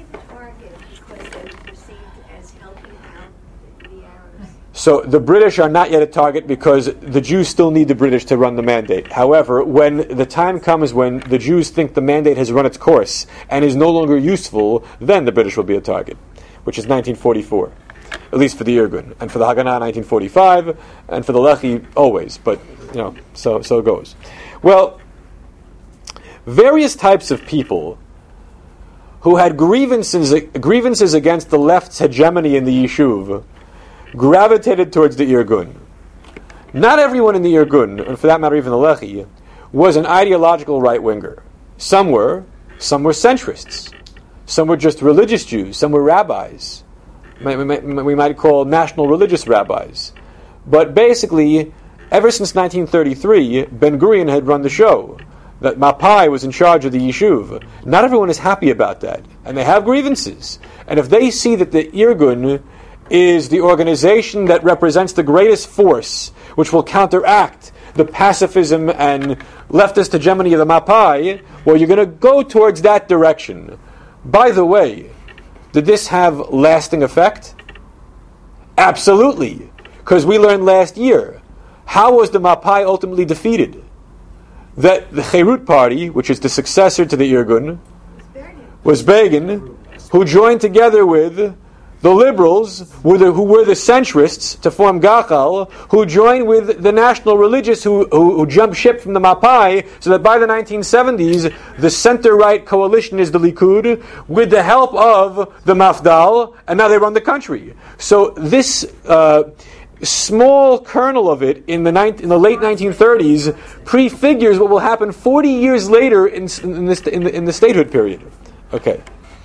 so the British are not yet a target because the Jews still need the British to run the mandate. However, when the time comes when the Jews think the mandate has run its course and is no longer useful, then the British will be a target, which is 1944, at least for the Irgun, and for the Haganah 1945, and for the Lehi always. But so it goes. Well, various types of people who had grievances against the left's hegemony in the Yishuv gravitated towards the Irgun. Not everyone in the Irgun, and for that matter even the Lehi, was an ideological right-winger. Some were centrists. Some were just religious Jews. Some were rabbis. We might call national religious rabbis. But basically, ever since 1933, Ben Gurion had run the show. That Mapai was in charge of the Yishuv. Not everyone is happy about that. And they have grievances. And if they see that the Irgun is the organization that represents the greatest force which will counteract the pacifism and leftist hegemony of the Mapai, well, you're going to go towards that direction. By the way, did this have lasting effect? Absolutely. Because we learned last year, how was the Mapai ultimately defeated? That the Cherut party, which is the successor to the Irgun, was Begin, who joined together with the liberals, who were the centrists, to form Gachal, who joined with the national religious who jumped ship from the Mapai, so that by the 1970s, the center-right coalition is the Likud, with the help of the Mafdal, and now they run the country. So this small kernel of it in the late 1930s prefigures what will happen 40 years later in the statehood period. Okay.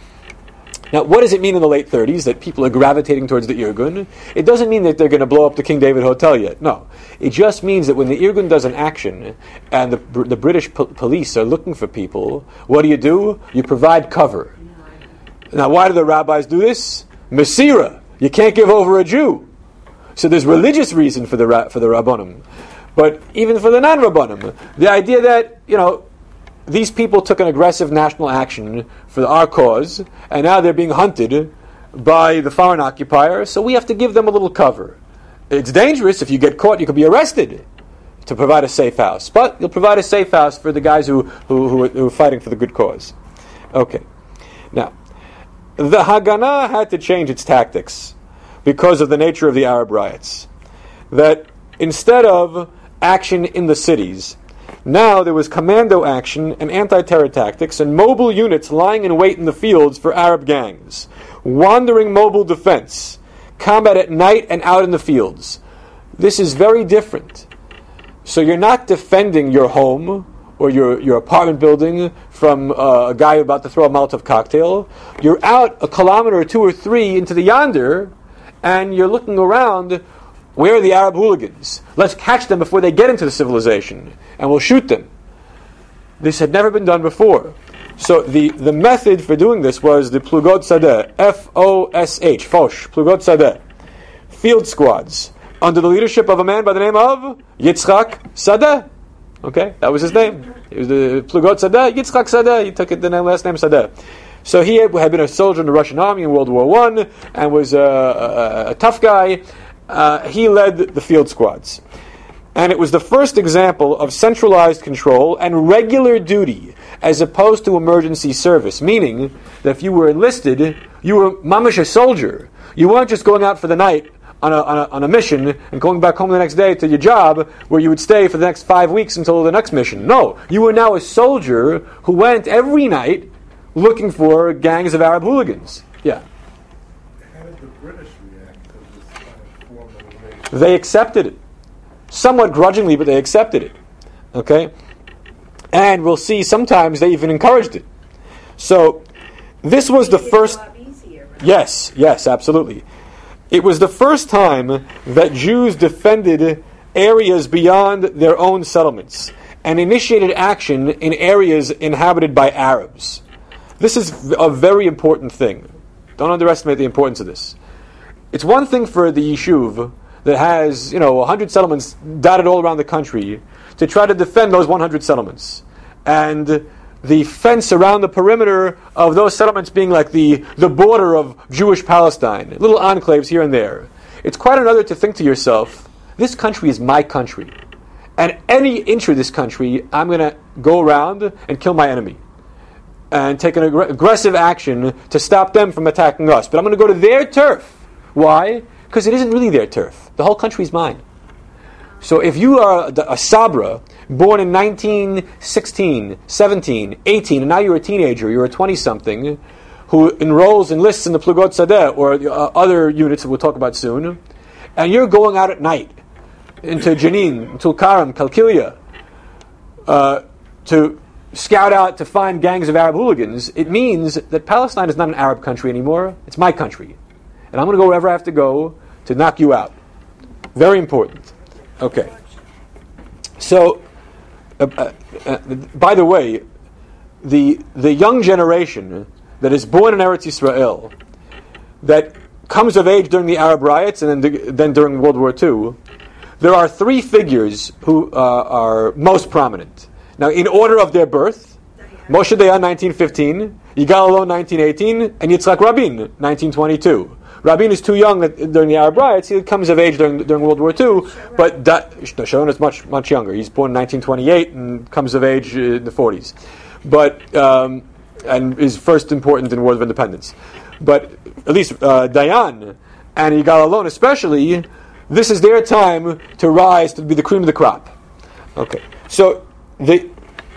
Now, what does it mean in the late 30s that people are gravitating towards the Irgun? It doesn't mean that they're going to blow up the King David Hotel yet. No. It just means that when the Irgun does an action and the British police are looking for people, what do? You provide cover. Now, why do the rabbis do this? Mesira. You can't give over a Jew. So there's religious reason for the Rabbanim. But even for the non-Rabbanim, the idea that, these people took an aggressive national action for our cause, and now they're being hunted by the foreign occupier, so we have to give them a little cover. It's dangerous. If you get caught, you could be arrested to provide a safe house. But you'll provide a safe house for the guys who are fighting for the good cause. Okay. Now, the Haganah had to change its tactics because of the nature of the Arab riots. That instead of action in the cities, now there was commando action and anti-terror tactics and mobile units lying in wait in the fields for Arab gangs, wandering mobile defense, combat at night and out in the fields. This is very different. So you're not defending your home or your apartment building from a guy about to throw a Molotov cocktail. You're out a kilometer or 2 or 3 into the yonder, and you're looking around. Where are the Arab hooligans? Let's catch them before they get into the civilization, and we'll shoot them. This had never been done before. So the method for doing this was the Plugot Sadeh, F-O-S-H, Fosh, Plugot Sadeh, field squads, under the leadership of a man by the name of Yitzchak Sadeh. Okay, that was his name. It was the Plugot Sadeh, Yitzchak Sadeh. He took the last name Sadeh. So he had been a soldier in the Russian army in World War I and was a tough guy. He led the field squads. And it was the first example of centralized control and regular duty as opposed to emergency service, meaning that if you were enlisted, you were mamish a soldier. You weren't just going out for the night on a mission and going back home the next day to your job where you would stay for the next 5 weeks until the next mission. No, you were now a soldier who went every night looking for gangs of Arab hooligans. Yeah. How did the British react to this kind of form of invasion? They accepted it. Somewhat grudgingly, but they accepted it. Okay? And we'll see sometimes they even encouraged it. So, this was the first... Yes, absolutely. It was the first time that Jews defended areas beyond their own settlements and initiated action in areas inhabited by Arabs. This is a very important thing. Don't underestimate the importance of this. It's one thing for the Yishuv that has, 100 settlements dotted all around the country to try to defend those 100 settlements. And the fence around the perimeter of those settlements being like the border of Jewish Palestine, little enclaves here and there. It's quite another to think to yourself, this country is my country. And any inch of this country, I'm going to go around and kill my enemy. And take an aggressive action to stop them from attacking us. But I'm going to go to their turf. Why? Because it isn't really their turf. The whole country is mine. So if you are a Sabra, born in 1916, 17, 18, and now you're a teenager, you're a 20-something, who enlists in the Plugot Sadeh, or the other units that we'll talk about soon, and you're going out at night into Jenin, Tulkarm, Kalkilia, to scout out to find gangs of Arab hooligans, it means that Palestine is not an Arab country anymore. It's my country. And I'm going to go wherever I have to go to knock you out. Very important. Okay. So, by the way, the young generation that is born in Eretz Yisrael, that comes of age during the Arab riots and then during World War II, there are 3 figures who are most prominent. Now, in order of their birth, Moshe Dayan, 1915, Yigal Allon, 1918, and Yitzhak Rabin, 1922. Rabin is too young during the Arab riots. He comes of age during World War II, but Sharon is much younger. He's born in 1928 and comes of age in the 40s, but and is first important in War of Independence. But at least Dayan and Yigal Allon especially, this is their time to rise to be the cream of the crop. Okay, so the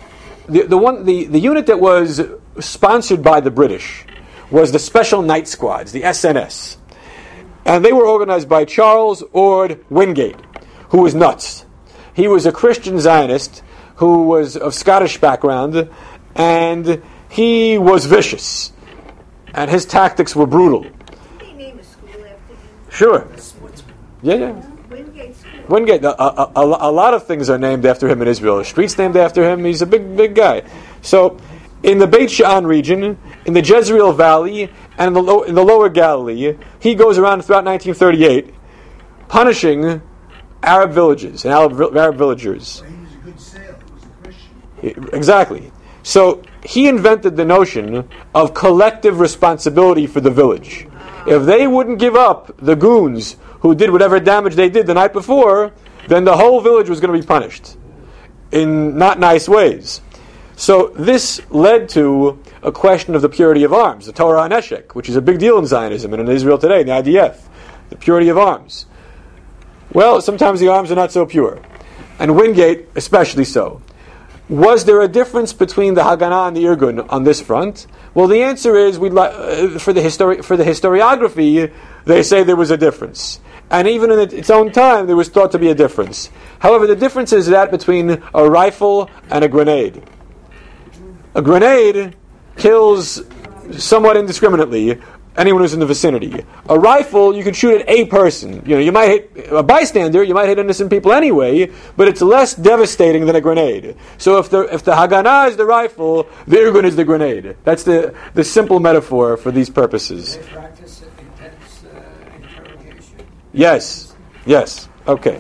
unit that was sponsored by the British was the Special Night Squads, the SNS. And they were organized by Charles Ord Wingate, who was nuts. He was a Christian Zionist who was of Scottish background, and he was vicious. And his tactics were brutal. Did they name a school after him? Sure. Yeah. Wingate School. Wingate, a lot of things are named after him in Israel. The street's named after him. He's a big guy. So, in the Beit She'an region, in the Jezreel Valley, and in the lower Galilee, he goes around throughout 1938, punishing Arab villages and Arab villagers. He was a good sailor. He was a Christian. Exactly. So he invented the notion of collective responsibility for the village. If they wouldn't give up the goons who did whatever damage they did the night before, then the whole village was going to be punished in not nice ways. So this led to a question of the purity of arms, the Torah HaNeshek, which is a big deal in Zionism and in Israel today, in the IDF, the purity of arms. Well, sometimes the arms are not so pure, and Wingate especially so. Was there a difference between the Haganah and the Irgun on this front? Well, the answer is for the historiography, they say there was a difference. And even in its own time, there was thought to be a difference. However, the difference is that between a rifle and a grenade. A grenade kills somewhat indiscriminately anyone who's in the vicinity. A rifle, you can shoot at a person. You might hit a bystander, you might hit innocent people anyway, but it's less devastating than a grenade. So if the Haganah is the rifle, the Irgun is the grenade. That's the simple metaphor for these purposes. They practice intense interrogation. Yes. Okay.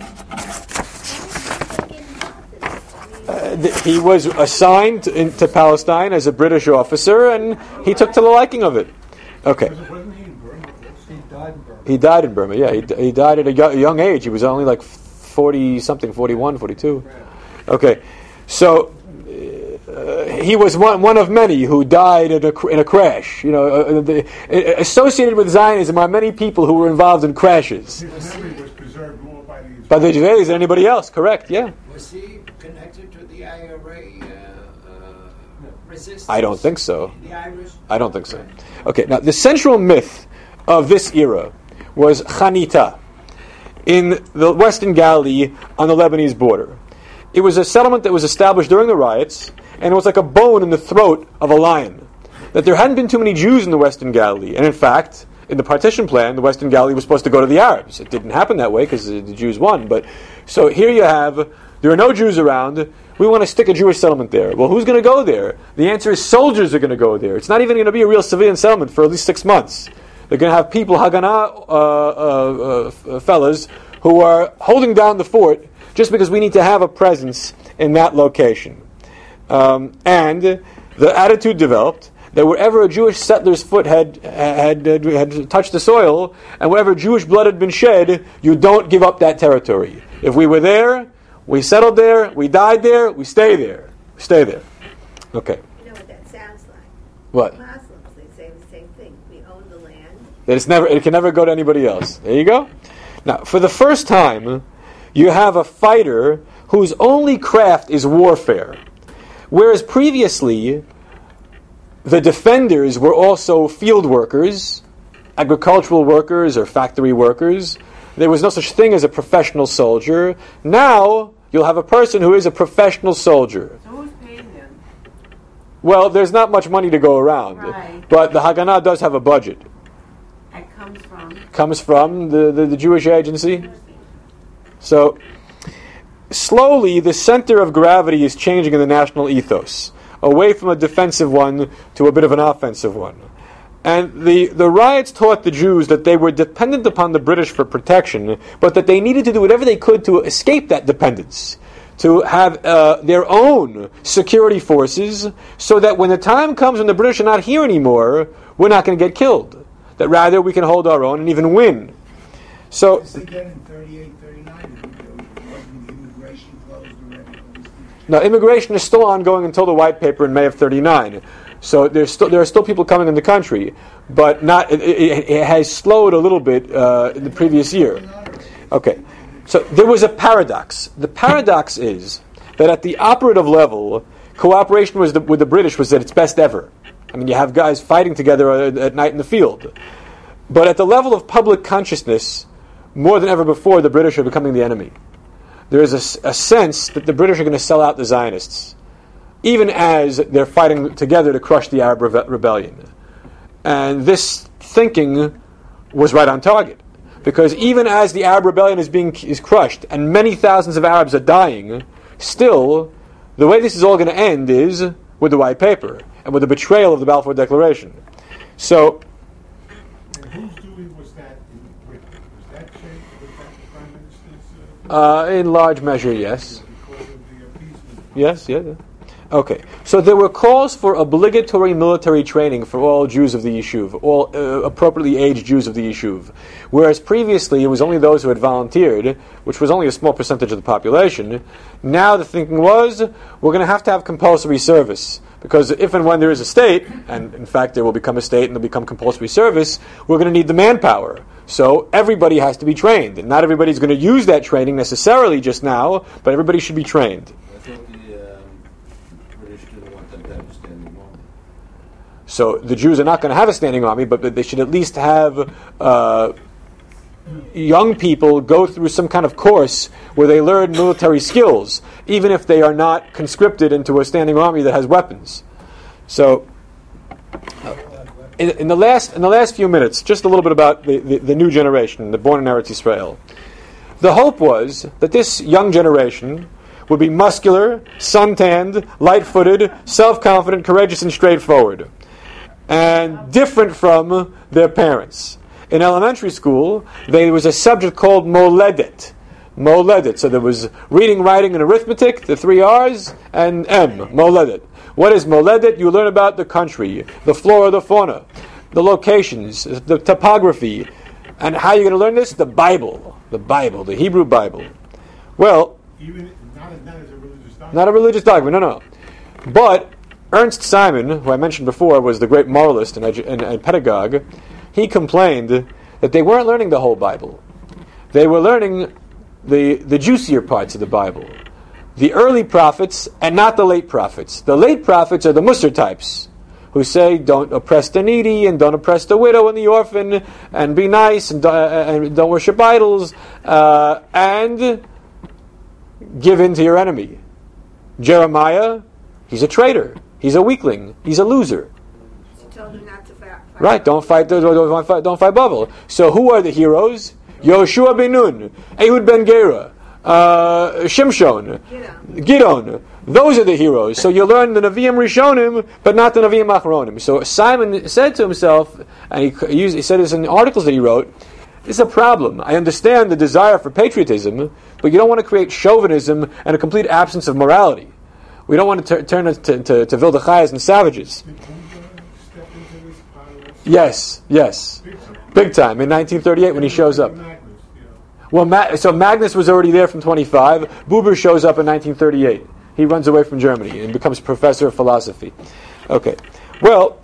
He was assigned to Palestine as a British officer, and he took to the liking of it. Okay. Wasn't he in Burma? He died in Burma, yeah. He died at a young age. He was only like 40-something, 41, 42. Okay. So, he was one of many who died in a crash. Associated with Zionism are many people who were involved in crashes. His memory was preserved more By the Israelis than anybody else, correct, yeah. Was he connected to the IRA resistance? I don't think so. The Irish? I don't think so. Okay, now the central myth of this era was Chanita in the Western Galilee on the Lebanese border. It was a settlement that was established during the riots, and it was like a bone in the throat of a lion. That there hadn't been too many Jews in the Western Galilee, and in fact, in the partition plan, the Western Galilee was supposed to go to the Arabs. It didn't happen that way because the Jews won. But so here you have, there are no Jews around. We want to stick a Jewish settlement there. Well, who's going to go there? The answer is soldiers are going to go there. It's not even going to be a real civilian settlement for at least 6 months. They're going to have people, Haganah fellas, who are holding down the fort just because we need to have a presence in that location. And the attitude developed that wherever a Jewish settler's foot had touched the soil, and wherever Jewish blood had been shed, you don't give up that territory. If we were there, we settled there, we died there, we stay there. Stay there. Okay. You know what that sounds like? What? Muslims, they say the same thing. We own the land. That it can never go to anybody else. There you go. Now, for the first time, you have a fighter whose only craft is warfare. Whereas previously, the defenders were also field workers, agricultural workers or factory workers. There was no such thing as a professional soldier. Now, you'll have a person who is a professional soldier. So who's paying them? Well, there's not much money to go around. Right. But the Haganah does have a budget. It comes from? Comes from the Jewish agency. So, slowly, the center of gravity is changing in the national ethos, away from a defensive one to a bit of an offensive one. And the riots taught the Jews that they were dependent upon the British for protection, but that they needed to do whatever they could to escape that dependence, to have their own security forces, so that when the time comes when the British are not here anymore, we're not going to get killed. That rather we can hold our own and even win. So, Again in 38, 39, wasn't the immigration closed already? now immigration is still ongoing until the white paper in May of 39. So there are still people coming in the country, but not. It has slowed a little bit in the previous year. Okay, so there was a paradox. The paradox is that at the operative level, cooperation with the British was at its best ever. I mean, you have guys fighting together at night in the field. But at the level of public consciousness, more than ever before, the British are becoming the enemy. There is a sense that the British are going to sell out the Zionists, even as they're fighting together to crush the Arab rebellion. And this thinking was right on target. Because even as the Arab rebellion is crushed, and many thousands of Arabs are dying, still, the way this is all going to end is with the white paper, and with the betrayal of the Balfour Declaration. So, and whose doing was that in Britain? Was that the Prime Minister's... in large measure, yes. Because of the appeasement. Yes, yeah. Okay, so there were calls for obligatory military training for all Jews of the Yishuv, all appropriately aged Jews of the Yishuv, whereas previously it was only those who had volunteered, which was only a small percentage of the population. Now the thinking was, we're going to have compulsory service, because if and when there is a state, and in fact there will become a state and there will become compulsory service, we're going to need the manpower. So everybody has to be trained, and not everybody's going to use that training necessarily just now, but everybody should be trained. So the Jews are not going to have a standing army, but they should at least have young people go through some kind of course where they learn military skills, even if they are not conscripted into a standing army that has weapons. So, in the last few minutes, just a little bit about the new generation, the born in Eretz Yisrael. The hope was that this young generation would be muscular, suntanned, light-footed, self-confident, courageous, and straightforward, and different from their parents. In elementary school, there was a subject called Moledet. Moledet. So there was reading, writing, and arithmetic, the 3 R's, and M, Moledet. What is Moledet? You learn about the country, the flora, the fauna, the locations, the topography. And how are you going to learn this? The Bible, the Hebrew Bible. Well, Even not as a religious document. not a religious document, no. But Ernst Simon, who I mentioned before, was the great moralist and pedagogue. He complained that they weren't learning the whole Bible. They were learning the juicier parts of the Bible. The early prophets and not the late prophets. The late prophets are the Musar types, who say don't oppress the needy and don't oppress the widow and the orphan and be nice and don't worship idols and give in to your enemy. Jeremiah, he's a traitor. He's a weakling. He's a loser. She told him not to fight. Right, don't fight Babel. So who are the heroes? Yoshua ben Nun, Ehud ben Gera, Shimshon, Gidon. Those are the heroes. So you learn the Nevi'im Rishonim, but not the Nevi'im Achronim. So Simon said to himself, and he said this in the articles that he wrote, this is a problem. I understand the desire for patriotism, but you don't want to create chauvinism and a complete absence of morality. We don't want to turn it to Vildachayas and savages. Did Bunga step into this pile? Yes. Big time, in 1938 when he shows up. Magnus, Well, so Magnus was already there from 25. Buber shows up in 1938. He runs away from Germany and becomes professor of philosophy. Okay. Well,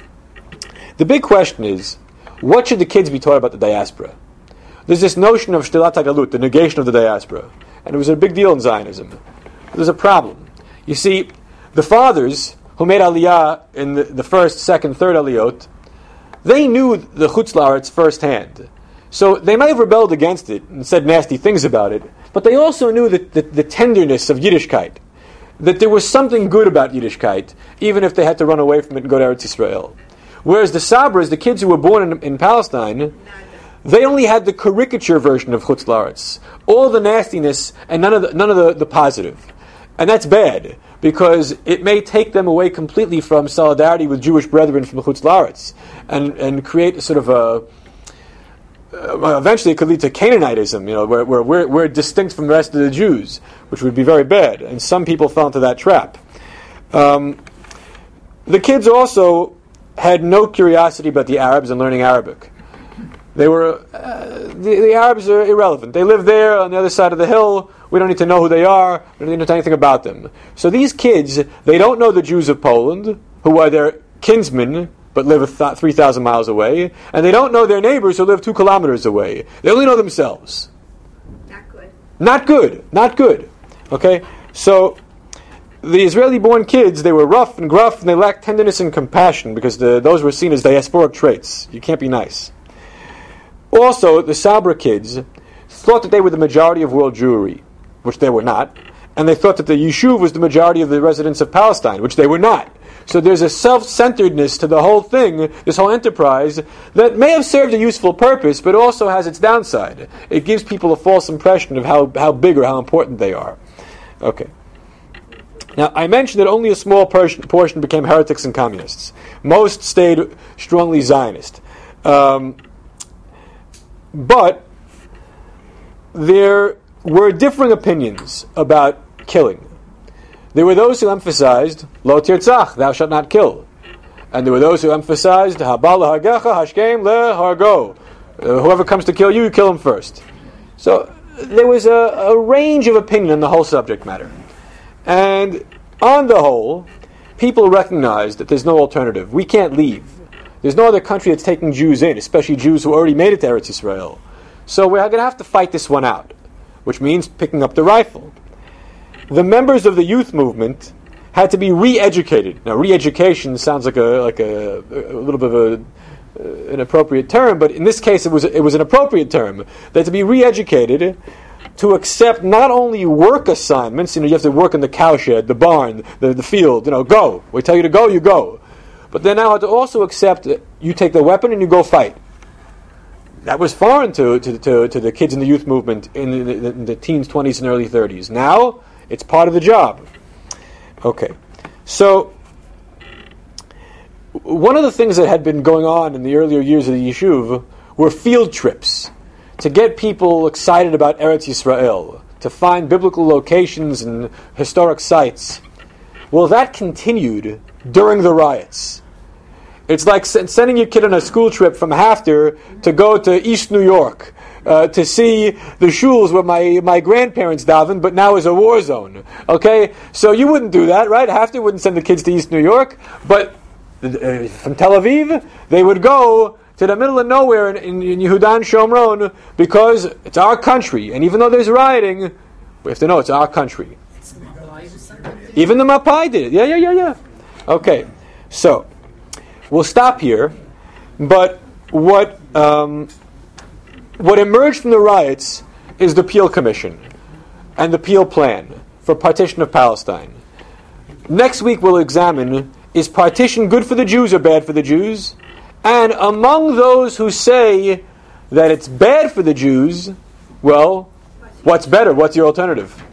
the big question is, what should the kids be taught about the diaspora? There's this notion of shtilat hagalut, the negation of the diaspora. And it was a big deal in Zionism. There's a problem. You see, the fathers who made Aliyah in the first, second, third Aliyot, they knew the Chutz La'aretz firsthand. So they might have rebelled against it and said nasty things about it, but they also knew that the tenderness of Yiddishkeit, that there was something good about Yiddishkeit, even if they had to run away from it and go to Eretz Yisrael. Whereas the Sabras, the kids who were born in Palestine, they only had the caricature version of Chutz La'aretz, all the nastiness and none of the positive. And that's bad, because it may take them away completely from solidarity with Jewish brethren from the Chutz La'aretz, and create a sort of eventually it could lead to Canaanitism, where we're distinct from the rest of the Jews, which would be very bad. And some people fell into that trap. The kids also had no curiosity about the Arabs and learning Arabic. They were the Arabs are irrelevant. They live there on the other side of the hill. We don't need to know who they are. We don't need to know anything about them. So these kids, they don't know the Jews of Poland, who are their kinsmen, but live 3,000 miles away, and they don't know their neighbors who live 2 kilometers away. They only know themselves. Not good. Okay? So, the Israeli-born kids, they were rough and gruff, and they lacked tenderness and compassion, because those were seen as diasporic traits. You can't be nice. Also, the Sabra kids thought that they were the majority of world Jewry, which they were not, and they thought that the Yishuv was the majority of the residents of Palestine, which they were not. So there's a self-centeredness to the whole thing, this whole enterprise, that may have served a useful purpose, but also has its downside. It gives people a false impression of how big or how important they are. Okay. Now, I mentioned that only a small portion became heretics and communists. Most stayed strongly Zionist. But there were differing opinions about killing. There were those who emphasized, Lo tirtzach, thou shalt not kill. And there were those who emphasized, Haba lehargecha, hashkem lehargo. Whoever comes to kill you, you kill him first. So there was a range of opinion on the whole subject matter. And on the whole, people recognized that there's no alternative. We can't leave. There's no other country that's taking Jews in, especially Jews who already made it to Eretz Yisrael. So we're going to have to fight this one out, which means picking up the rifle. The members of the youth movement had to be re-educated. Now, re-education sounds like a little bit of an appropriate term, but in this case, it was an appropriate term. They had to be re-educated to accept not only work assignments. You have to work in the cowshed, the barn, the field. Go. We tell you to go, you go. But they now had to also accept that you take the weapon and you go fight. That was foreign to the kids in the youth movement in the teens, 20s, and early 30s. Now, it's part of the job. Okay. So, one of the things that had been going on in the earlier years of the Yishuv were field trips to get people excited about Eretz Yisrael, to find biblical locations and historic sites. Well, that continued during the riots. It's like sending your kid on a school trip from Hafter to go to East New York to see the shuls where my grandparents davened, but now is a war zone. Okay? So you wouldn't do that, right? Hafter wouldn't send the kids to East New York, but from Tel Aviv, they would go to the middle of nowhere in Yehudan Shomron because it's our country. And even though there's rioting, we have to know it's our country. Even the Mapai did. Yeah. Okay. So, we'll stop here, but what emerged from the riots is the Peel Commission and the Peel Plan for partition of Palestine. Next week we'll examine, is partition good for the Jews or bad for the Jews? And among those who say that it's bad for the Jews, well, what's better? What's your alternative?